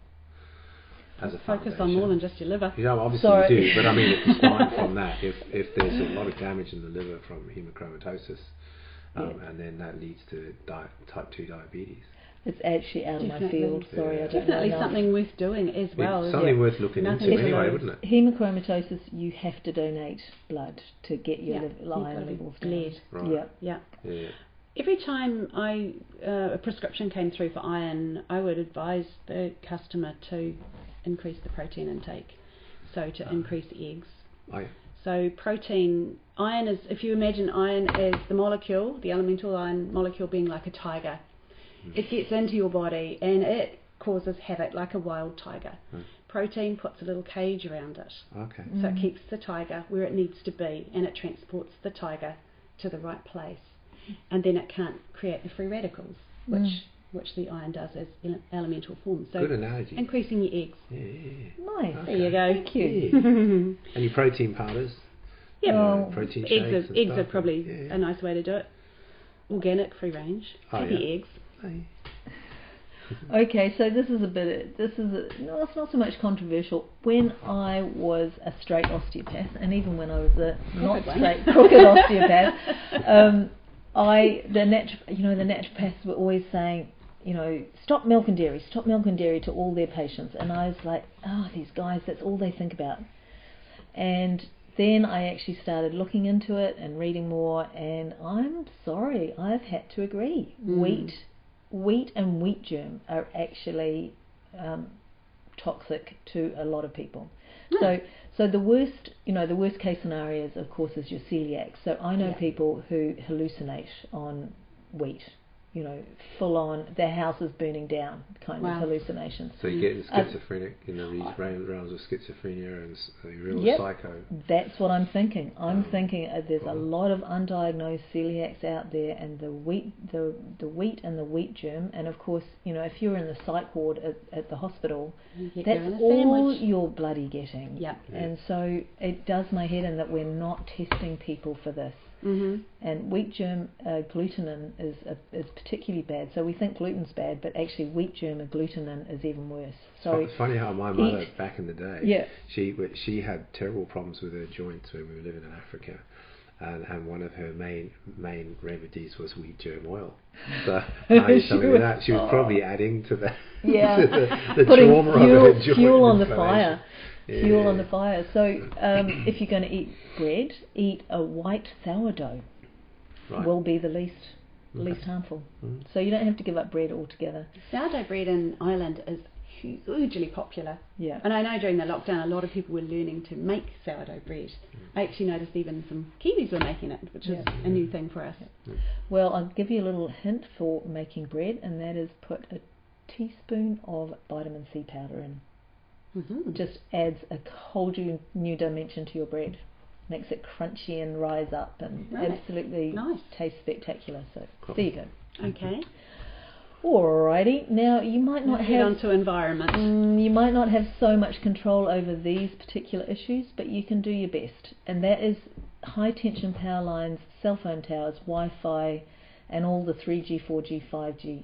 B: as a
C: Focus on
B: foundation?
C: more than just your liver.
B: You know, obviously
D: Sorry.
B: you do, but I mean, if you spine from that, if if there's a lot of damage in the liver from hemochromatosis, um,
D: Yeah.
B: and then that leads to di- type two diabetes.
D: It's actually out of my
C: Definitely.
D: field. Sorry,
B: Yeah.
D: I don't
C: Definitely
D: know enough.
C: something worth doing as well.
B: It's something
D: yeah.
B: worth looking
C: Nothing
B: into
C: to
B: anyway,
C: lose.
B: wouldn't it?
D: Hemochromatosis, you have to donate blood to get your
C: Yeah,
D: liv-
C: you've
D: iron
C: got to be
D: levels down.
C: bled.
B: Right.
D: Yeah.
C: Yeah.
B: Yeah.
C: Every time I uh, a prescription came through for iron, I would advise the customer to increase the protein intake. So to
B: Ah.
C: increase eggs.
B: I,
C: So protein, iron is, if you imagine iron as the molecule, the elemental iron molecule being like a tiger, it gets into your body and it causes havoc like a wild tiger.
B: Mm.
C: Protein puts a little cage around it,
B: okay.
C: so it keeps the tiger where it needs to be, and it transports the tiger to the right place, and then it can't create the free radicals, which
D: Mm.
C: which the iron does as ele- elemental form. So
B: Good analogy.
C: increasing your eggs.
B: Yeah, yeah, yeah.
D: Nice.
B: Okay.
C: There you go.
D: Thank you.
B: Yeah. And your protein powders?
C: Yeah,
D: Oh.
B: Protein
C: eggs
B: shakes
C: are,
B: and
C: eggs are
B: stuff.
C: probably
B: Yeah, yeah.
C: a nice way to do it. Organic, free range,
B: Oh,
C: happy
B: yeah.
C: eggs.
B: Hey.
D: Okay, so this is a bit. This is a, no, it's not so much controversial. When I was a straight osteopath, and even when I was a not
C: Crooked one.
D: straight crooked osteopath, um, I the natu- you know the naturopaths were always saying, you know, stop milk and dairy, stop milk and dairy to all their patients, and I was like, oh, these guys, that's all they think about. And then I actually started looking into it and reading more, and I'm sorry, I've had to agree.
C: Mm.
D: Wheat. Wheat and wheat germ are actually um, toxic to a lot of people.
C: No.
D: So, so the worst, you know, the worst case scenario is, of course, is your celiac. So I know
C: Yeah.
D: people who hallucinate on wheat. You know, full on, their house is burning down, kind
C: Wow.
D: of hallucinations.
B: So you get
D: Uh,
B: schizophrenic, you know, these round- rounds of schizophrenia and s- a real
D: Yep.
B: psycho.
D: That's what I'm thinking. I'm
B: Oh.
D: thinking uh, there's a
B: Oh.
D: lot of undiagnosed celiacs out there, and the wheat, the the wheat and the wheat germ, and of course, you know, if you're in the psych ward at, at the hospital,
C: You get
D: that's
C: given a
D: all
C: sandwich.
D: you're bloody getting.
C: Yeah.
B: Yeah.
D: And so it does my head in that we're not testing people for this.
C: Mm-hmm.
D: And wheat germ uh, glutenin is uh, is particularly bad. So we think gluten's bad, but actually wheat germ and glutenin is even worse. So
B: it's funny how my mother
D: eat-
B: back in the day,
D: Yeah.
B: she w- she had terrible problems with her joints when we were living in Africa, and, and one of her main main remedies was wheat germ oil. So now you're
D: She
B: telling me
D: was-
B: that she was
D: oh.
B: probably adding to the
D: Yeah.
B: to the, the
D: putting
B: trauma
D: fuel,
B: of her joint
D: fuel on the
B: inflammation.
D: fire. Fuel on
B: Yeah.
D: the fire. So um, if you're going to eat bread, eat a white sourdough.
B: Right.
D: Will be the least
B: Okay.
D: least harmful.
B: Mm.
D: So you don't have to give up bread altogether.
C: Sourdough bread in Ireland is hugely popular.
D: Yeah.
C: And I know during the lockdown a lot of people were learning to make sourdough bread. I actually noticed even some Kiwis were making it, which is
D: Yeah.
C: a new thing for us.
D: Well, I'll give you a little hint for making bread, and that is put a teaspoon of vitamin C powder in.
C: Mm-hmm.
D: Just adds a whole new new dimension to your bread. Makes it crunchy and rise up, and
C: Right.
D: absolutely
C: Nice.
D: tastes spectacular. So
B: Cool.
D: there you go.
C: Okay.
D: Alrighty, now you might not
C: Let's head
D: have
C: on to environment.
D: mm, you might not have so much control over these particular issues, but you can do your best, and that is high tension power lines, cell phone towers, Wi-Fi, and all the three G, four G, five G.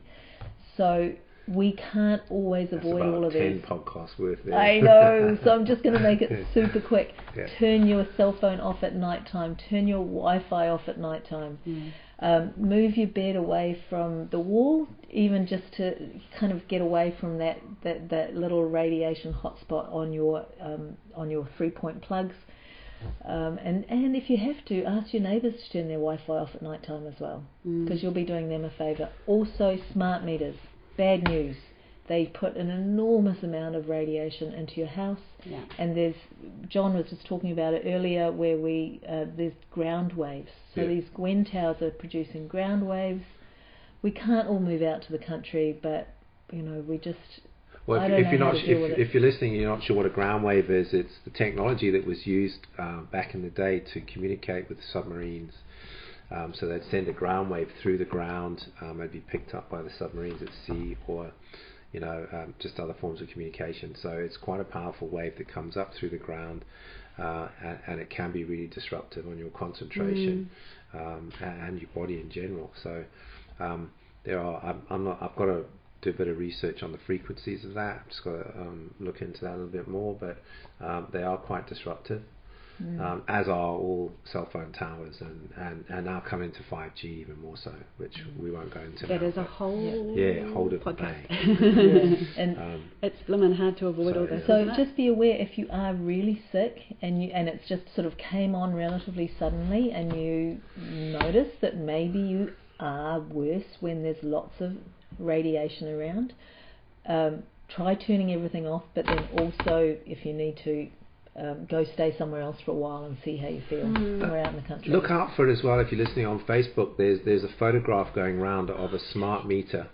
D: So we can't always
B: That's
D: avoid
B: about
D: all of
B: ten
D: these.
B: podcasts worth there.
D: I know, so I'm just going to make it super quick.
B: Yeah.
D: Turn your cell phone off at night time. Turn your Wi-Fi off at night time.
C: Mm.
D: Um, move your bed away from the wall, even just to kind of get away from that, that, that little radiation hotspot on your um, on your three-point plugs. Um, and, and if you have to, ask your neighbours to turn their Wi-Fi off at night time as well, because
C: Mm.
D: you'll be doing them a favour. Also, smart meters. Bad news. They put an enormous amount of radiation into your house,
C: Yeah.
D: and there's, John was just talking about it earlier, where we uh, there's ground waves. So
B: Yeah.
D: these Gwen towers are producing ground waves. We can't all move out to the country, but you know we just.
B: Well,
D: I
B: if,
D: don't
B: if
D: know
B: you're
D: how
B: not,
D: to deal
B: if,
D: with it.
B: if you're listening, you're not sure what a ground wave is. It's the technology that was used uh, back in the day to communicate with submarines. Um, so they'd send a ground wave through the ground. Um, it'd be picked up by the submarines at sea, or you know, um, just other forms of communication. So it's quite a powerful wave that comes up through the ground, uh, and, and it can be really disruptive on your concentration
C: Mm.
B: um, and, and your body in general. So um, there are. I'm, I'm not. I've got to do a bit of research on the frequencies of that. I've just got to um, look into that a little bit more. But um, they are quite disruptive.
D: Mm.
B: Um, as are all cell phone towers, and, and, and now coming to five G even more so, which we won't go into
C: That
B: now,
C: is a
B: but
C: whole
B: yeah, hold it
C: podcast.
D: Yeah. And
B: um,
C: It's blimmin' hard to avoid
B: So,
C: all this.
B: yeah.
D: so
C: isn't it?
D: just be aware, if you are really sick and you and it's just sort of came on relatively suddenly, and you notice that maybe you are worse when there's lots of radiation around, um, try turning everything off. But then also, if you need to, um, go stay somewhere else for a while and see how you feel.
C: Mm.
D: Somewhere out in the country.
B: look out for it as well if you're listening on Facebook. There's there's a photograph going around of a smart meter,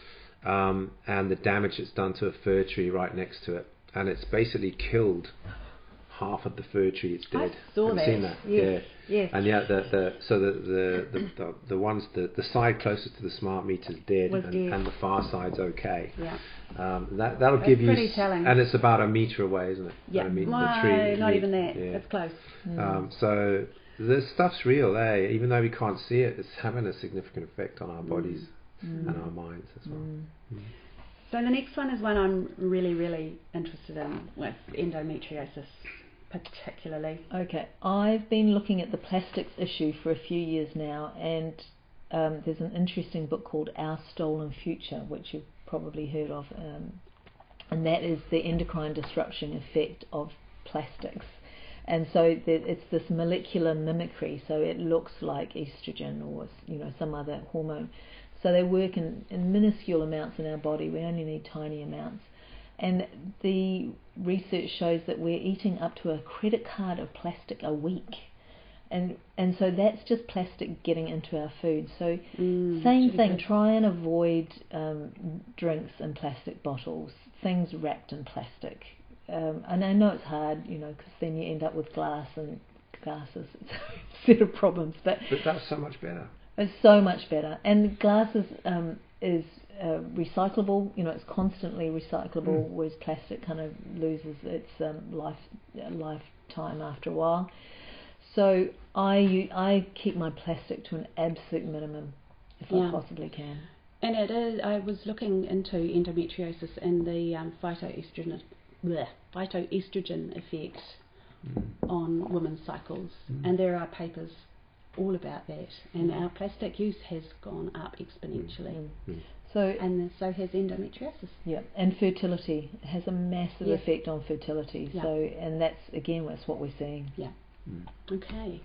B: um, and the damage it's done to a fir tree right next to it, and it's basically killed half of the fir tree. It's
C: I
B: dead.
C: saw
B: Have you
C: that.
B: seen that?
C: Yes.
B: Yeah.
C: Yes.
B: And yeah, the, the so the the, the, the, the ones the, the side closest to the smart meter is dead,
C: Was
B: and,
C: dead.
B: and the far side's okay.
C: Yeah.
B: Um, that that'll
C: That's
B: give you,
C: pretty
B: s-
C: telling.
B: and it's about a meter away, isn't it?
C: Yeah.
B: I mean,
C: Well,
B: the tree,
C: not
B: me-
C: even that.
B: Yeah.
C: It's close.
D: Mm.
B: Um, so this stuff's real, eh? Even though we can't see it, it's having a significant effect on our bodies
D: Mm.
B: and our minds as well.
D: Mm.
C: So the next one is one I'm really, really interested in, with endometriosis particularly.
D: Okay, I've been looking at the plastics issue for a few years now, and um, there's an interesting book called Our Stolen Future, which you've probably heard of, um, and that is the endocrine disruption effect of plastics. And so the, it's this molecular mimicry, so it looks like estrogen or you know some other hormone. So they work in, in minuscule amounts in our body. We only need tiny amounts. And the research shows that we're eating up to a credit card of plastic a week. And and so that's just plastic getting into our food. So
C: Mm,
D: same
C: really
D: thing,
C: good.
D: try and avoid um, drinks in plastic bottles, things wrapped in plastic. Um, and I know it's hard, you know, because then you end up with glass and glasses. It's a set of problems. But
B: But that's so much better.
D: it's so much better. And glass is, um, is uh, recyclable, you know, it's constantly recyclable,
B: Mm.
D: whereas plastic kind of loses its um, life uh, lifetime after a while. So I, u- I keep my plastic to an absolute minimum if
C: Yeah.
D: I possibly can.
C: And it is, I was looking into endometriosis and the um, phytoestrogen, bleh, phytoestrogen effect
B: Mm.
C: on women's cycles.
B: Mm.
C: And there are papers all about that. And our plastic use has gone up exponentially.
B: Mm.
D: So
C: And so has endometriosis.
D: yeah, and fertility has a massive
C: Yes.
D: effect on fertility.
C: Yeah.
D: So and that's again that's what we're seeing.
B: Mm.
C: Okay.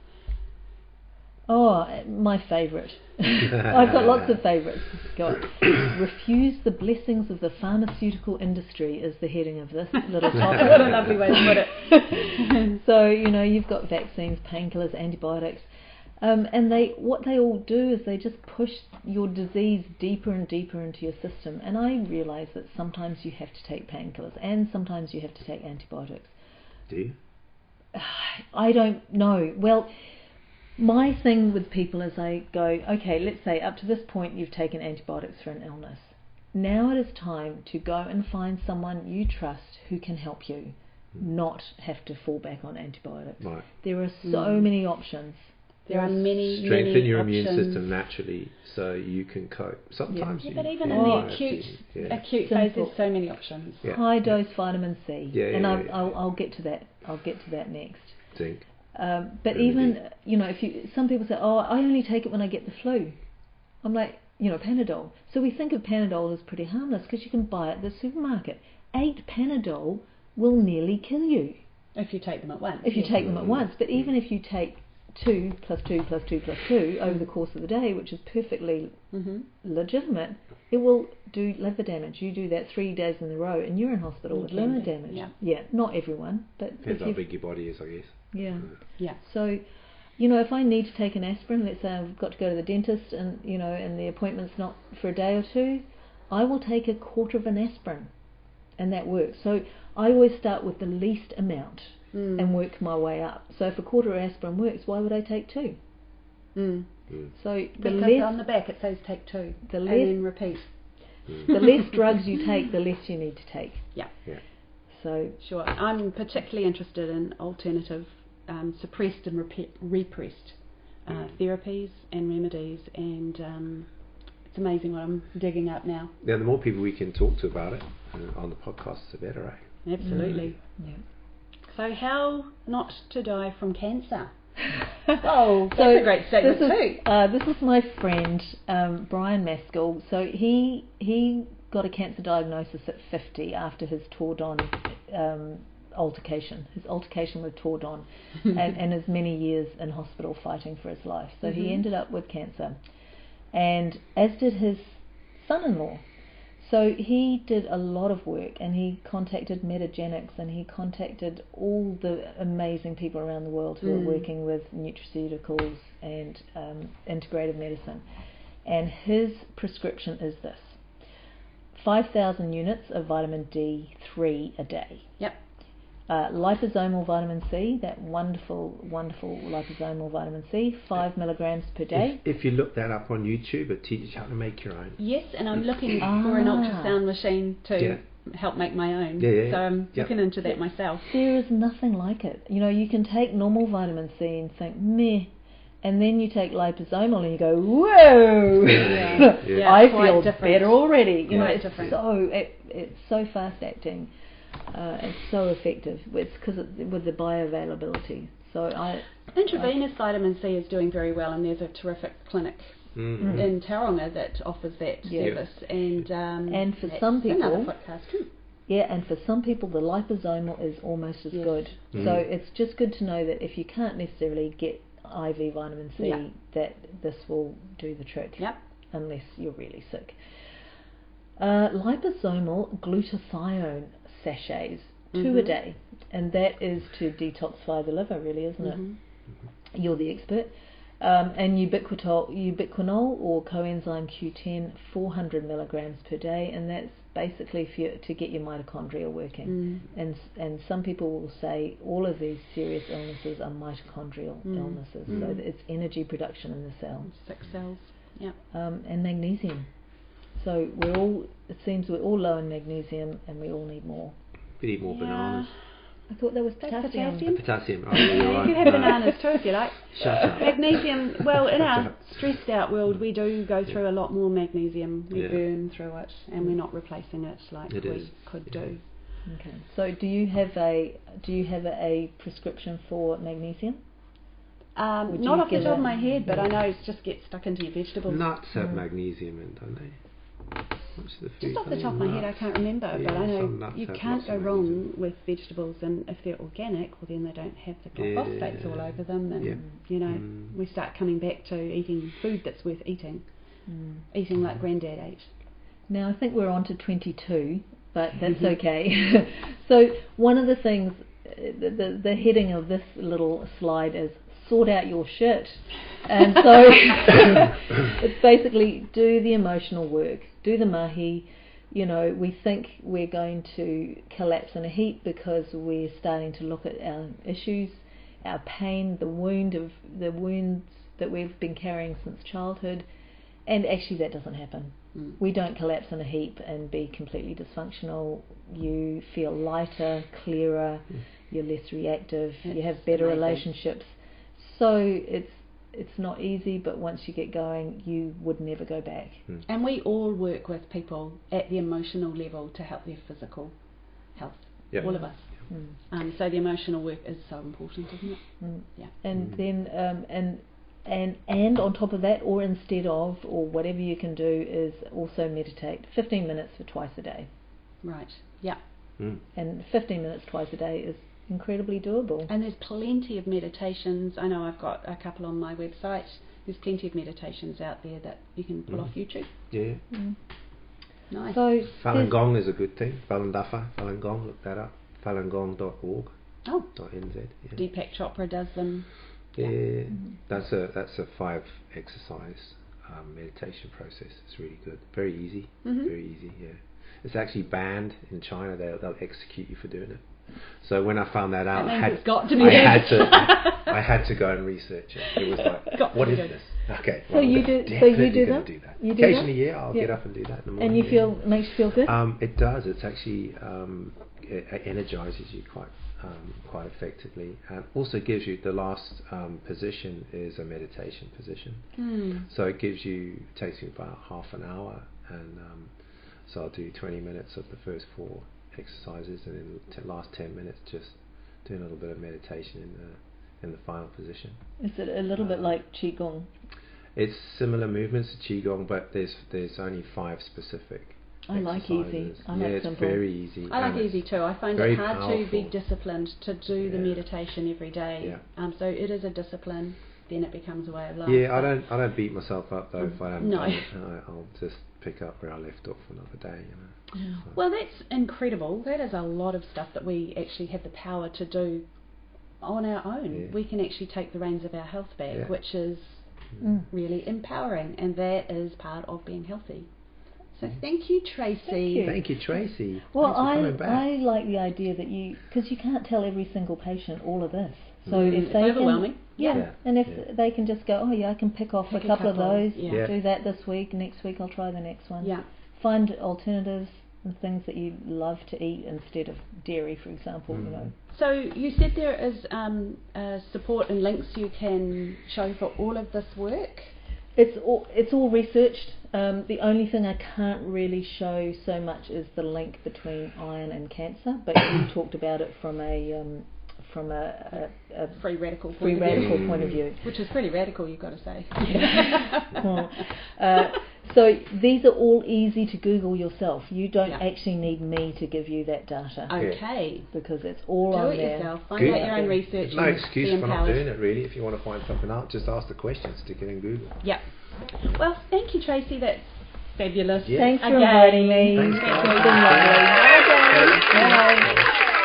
D: Oh, my favourite. I've got lots of favourites. Go on. Refuse the blessings of the pharmaceutical industry is the heading of this little topic.
C: What a lovely way to put it.
D: So you know you've got vaccines, painkillers, antibiotics, um, and they what they all do is they just push your disease deeper and deeper into your system. And I realise that sometimes you have to take painkillers and sometimes you have to take antibiotics.
B: Do you?
D: I don't know. Well, my thing with people is I go, okay, let's say up to this point you've taken antibiotics for an illness. Now it is time to go and find someone you trust who can help you, not have to fall back on antibiotics.
B: Right.
D: There are so
C: Mm.
D: many options.
C: There are many,
B: strengthen
C: many
B: your
C: options.
B: immune system naturally so you can cope. Sometimes
C: Yeah,
B: you,
C: but even
B: you
C: in the
B: might have
C: acute
B: to- yeah.
C: acute phase,
D: Simple.
C: there's so many options.
B: Yeah.
D: High dose vitamin C,
B: Yeah,
D: and
B: yeah,
D: I'll,
B: yeah,
D: I'll,
B: yeah.
D: I'll get to that. I'll get to that next.
B: zinc.
D: Um, but
B: Really
D: even
B: deep.
D: you know, if you some people say, "Oh, I only take it when I get the flu," I'm like, you know, Panadol. So we think of Panadol as pretty harmless because you can buy it at the supermarket. Eight Panadol will nearly kill you
C: If you take them at once.
D: if you
C: yes.
D: take them at once. But even if you take two plus two plus two plus two over the course of the day, which is perfectly
C: Mm-hmm.
D: legitimate, it will do liver damage. You do that three days in a row, and you're in hospital
C: You
D: with
C: can
D: liver
C: be,
D: damage.
C: yeah.
D: yeah, not everyone, but
B: Depends
D: if
B: how
D: you
B: big your body is, I guess.
D: yeah.
C: Yeah.
D: So, you know, if I need to take an aspirin, let's say I've got to go to the dentist, and you know, and the appointment's not for a day or two, I will take a quarter of an aspirin, and that works. So I always start with the least amount
C: Mm.
D: and work my way up. So if a quarter of aspirin works, why would I take two?
C: Mm.
B: Mm.
D: So the
C: Because
D: less
C: on the back it says take two.
D: The
C: and
D: less-
C: then repeat.
D: the less drugs you take, the less you need to take.
C: Yeah.
B: Yeah.
D: So
C: Sure. I'm particularly interested in alternative, um, suppressed and repe- repressed uh,
B: Mm.
C: therapies and remedies, and um, it's amazing what I'm digging up now.
B: Now, the more people we can talk to about it uh, on the podcast, the better, eh?
C: Absolutely.
D: yeah.
C: So how not to die from cancer? Oh, that's
D: So
C: a great statement
D: this is,
C: too.
D: Uh, this is my friend um, Brian Maskell. So he he got a cancer diagnosis at fifty after his Tordon um, altercation, his altercation with Tordon, and, and his many years in hospital fighting for his life. So he
C: Mhm.
D: ended up with cancer, and as did his son-in-law. So he did a lot of work, and he contacted Metagenics, and he contacted all the amazing people around the world who
C: Mm.
D: are working with nutraceuticals and um, integrative medicine. And his prescription is this: five thousand units of vitamin D three a day.
C: Yep.
D: Uh, liposomal vitamin C, that wonderful, wonderful liposomal vitamin C, five milligrams per day.
B: If, if you look that up on YouTube, it teaches you how to make your own.
C: Yes, and I'm looking for an
D: Ah.
C: ultrasound machine to
B: Yeah.
C: help make my own.
B: Yeah, yeah,
C: So I'm
B: yeah.
C: looking into that myself.
D: There is nothing like it. You know, you can take normal vitamin C and think, meh, and then you take liposomal and you go, whoa,
C: Yeah.
B: Yeah.
D: I
C: Quite
D: feel
C: different.
D: better already. You know,
C: Quite
D: it's
C: different.
D: so it, it's so fast acting, uh, it's so effective. It's because it, with the bioavailability. So I
C: Intravenous vitamin C is doing very well, and there's a terrific clinic
B: Mm.
C: in Tauranga that offers that
D: Yeah.
C: service. And um,
D: And for
C: that's
D: some people-
C: another podcast too.
D: Yeah, and for some people the liposomal is almost as
C: Yes.
D: good.
B: Mm.
D: So it's just good to know that if you can't necessarily get I V vitamin C,
C: Yeah.
D: that this will do the trick.
C: Yep.
D: Unless you're really sick. Uh, liposomal glutathione sachets, two a
C: Mhm.
D: day, and that is to detoxify the liver, really, isn't
C: Mhm.
D: it? You're the expert. Um, and ubiquitol, ubiquinol or coenzyme Q ten, four hundred milligrams per day, and that's basically for you, to get your mitochondria working.
C: Mm.
D: And and some people will say all of these serious illnesses are mitochondrial
C: Mm.
D: illnesses, so
C: Mm.
D: that it's energy production in the cell.
C: Six cells. Yeah.
D: Um, and magnesium. So we're all, it seems we're all low in magnesium, and we all need more.
B: You eat more
C: Yeah.
B: bananas.
D: I thought that was
C: That's
D: potassium.
C: potassium.
B: Potassium. Oh, yeah, you're
C: Yeah,
B: right.
C: you can have
B: No.
C: bananas too if you like.
B: Shut up.
C: Magnesium, well, in
B: Shut
C: our
B: up.
C: stressed out world, we do go through a lot more magnesium. We
B: Yeah.
C: burn through it, and we're not replacing it like
B: It
C: we
B: is.
C: could
B: Yeah.
C: do.
D: Okay. So do you have a do you have a, a prescription for magnesium?
C: Um,
D: Would
C: not
D: you
C: off the
D: give
C: top of
D: it-
C: my head, but I know it's just gets stuck into your vegetables.
B: Nuts have
D: Mm.
B: magnesium in, don't they? What's the food?
C: Just off the
B: I
C: top of
B: think
C: my head, I
B: nuts.
C: can't remember, but
B: Yeah,
C: I know
B: some nuts
C: you
B: have
C: can't
B: lots
C: go
B: of
C: wrong
B: magnesium.
C: with vegetables, and if they're organic, well then they don't have the
B: Yeah.
C: glyphosates all over them, and
B: Yeah.
C: you know
B: Mm.
C: we start coming back to eating food that's worth eating, eating like Granddad ate.
D: Now I think we're on to twenty-two, but that's okay. So one of the things, uh, the, the the heading of this little slide is sort out your shit, and so it's basically do the emotional work, do the mahi. You know, we think we're going to collapse in a heap because we're starting to look at our issues, our pain, the wound of the wounds that we've been carrying since childhood, and actually that doesn't happen.
C: Mm.
D: We don't collapse in a heap and be completely dysfunctional. You feel lighter, clearer, you're less reactive, you
C: It's
D: have better
C: amazing.
D: relationships. So it's it's not easy, but once you get going, you would never go back.
B: Mm.
C: And we all work with people at the emotional level to help their physical health.
B: Yep.
C: All of us.
D: Mm.
C: Um, so the emotional work is so important, isn't it?
D: Mm.
C: Yeah.
D: And
B: Mm.
D: then um, and and and on top of that, or instead of, or whatever you can do, is also meditate fifteen minutes for twice a day.
C: Right. Yeah.
B: Mm.
D: And fifteen minutes twice a day is incredibly doable.
C: And there's plenty of meditations. I know I've got a couple on my website. There's plenty of meditations out there that you can pull
B: Mm.
C: off YouTube.
B: Yeah.
D: Mm.
C: Nice.
D: So there's-
B: Falun Gong is a good thing. Falun Dafa, Falun Gong, look that up. falun gong dot org.
C: oh,
B: .nz. Yeah.
C: Deepak Chopra does them.
B: Yeah, that's a that's a five exercise um, meditation process. It's really good. Very easy.
C: Mhm.
B: Very easy. Yeah, it's actually banned in China. They'll they'll execute you for doing it. So when I found that out,
C: That
B: I
C: means
B: had
C: it's got to be
B: I
C: there.
B: had to I had to go and research it. It was like,
C: Got to
B: what
C: be
B: is
C: good.
B: this? Okay,
D: So
B: well,
D: you
B: I'm
D: do- so you
B: definitely
D: do
B: gonna
D: that?
B: do that.
D: You do that?
B: Occasionally, yeah, I'll
D: Yeah.
B: get up and do that in the morning.
D: and you
B: yeah.
D: feel makes you feel good.
B: Um, it does. It's actually um, it, it energizes you quite um, quite effectively, and also gives you the last um, position is a meditation position.
C: Hmm.
B: So it gives you takes you about half an hour, and um, so I'll do twenty minutes of the first four exercises, and then the t- last ten minutes just doing a little bit of meditation in the in the final position.
D: Is it a little bit
B: uh,
D: like qigong?
B: It's similar movements to qigong, but there's there's only five specific.
D: I like easy.
B: exercises.
D: I
B: yeah,
D: like
B: it's
D: simple.
B: very easy.
C: I like
B: and it's-
C: easy too. I find
B: very
C: it hard to be
B: powerful.
C: disciplined to do the
B: Yeah.
C: meditation every day.
B: Yeah.
C: Um, so it is a discipline. Then it becomes a way of life.
B: Yeah, I
C: but-
B: don't I don't beat myself up though if I don't
C: No.
B: done it. I, I'll just pick up where I left off another day. You know.
D: Yeah.
B: So-
C: Well, that's incredible. That is a lot of stuff that we actually have the power to do on our own.
B: Yeah.
C: We can actually take the reins of our health back,
B: Yeah.
C: which is
D: Mm.
C: really empowering, and that is part of being healthy. So thank you, Tracy.
D: Thank you.
B: Thank you, Tracy.
D: Well,
B: Thanks for
D: I
B: coming back.
D: I like the idea that you, because you can't tell every single patient all of this. So
B: Mm.
D: if
C: It's
D: they
C: overwhelming.
D: can, yeah,
B: Yeah.
D: and if
B: Yeah.
D: they can just go, oh yeah, I can pick off
C: Pick
D: a
C: a
D: couple, of
C: couple,
D: those,
C: yeah.
B: Yeah.
D: do that this week, next week I'll try the next one.
C: Yeah.
D: Find alternatives and things that you love to eat instead of dairy, for example.
B: Mm.
D: You know.
C: So you said there is um, uh, support and links you can show for all of this work.
D: It's all it's all researched. Um, the only thing I can't really show so much is the link between iron and cancer. But you talked about it from a um, from a, a, a
C: Free radical point
D: free
C: of view.
D: radical
B: Mm.
D: point of view.
C: Which is pretty radical, you've got to say.
D: Hmm. uh, so these are all easy to Google yourself. You don't
C: Yeah.
D: actually need me to give you that data
C: Okay.
D: because it's all
C: Do
D: on
C: it
D: there.
C: yourself. Find
B: Good.
C: out your own research.
B: There's no
C: and
B: excuse
C: be
B: for not
C: empowered.
B: doing it, really. If you want to find something out, just ask the question, stick it in Google.
C: Yep. Well, thank you, Tracy. That's fabulous.
B: Yeah.
D: Thanks for
C: Again.
D: inviting me.
B: Thanks,
D: It's
B: guys.
D: been lovely.
C: Bye, Jane.
D: Bye.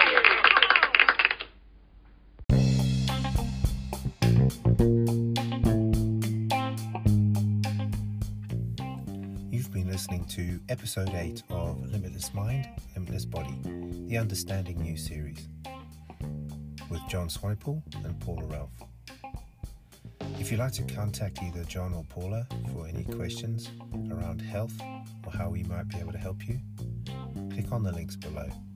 A: You've been listening to episode eight of Limitless Mind, Limitless Body, the Understanding You series, with John Swanepoel and Paula Ralph. If you'd like to contact either John or Paula for any questions around health or how we might be able to help you, click on the links below.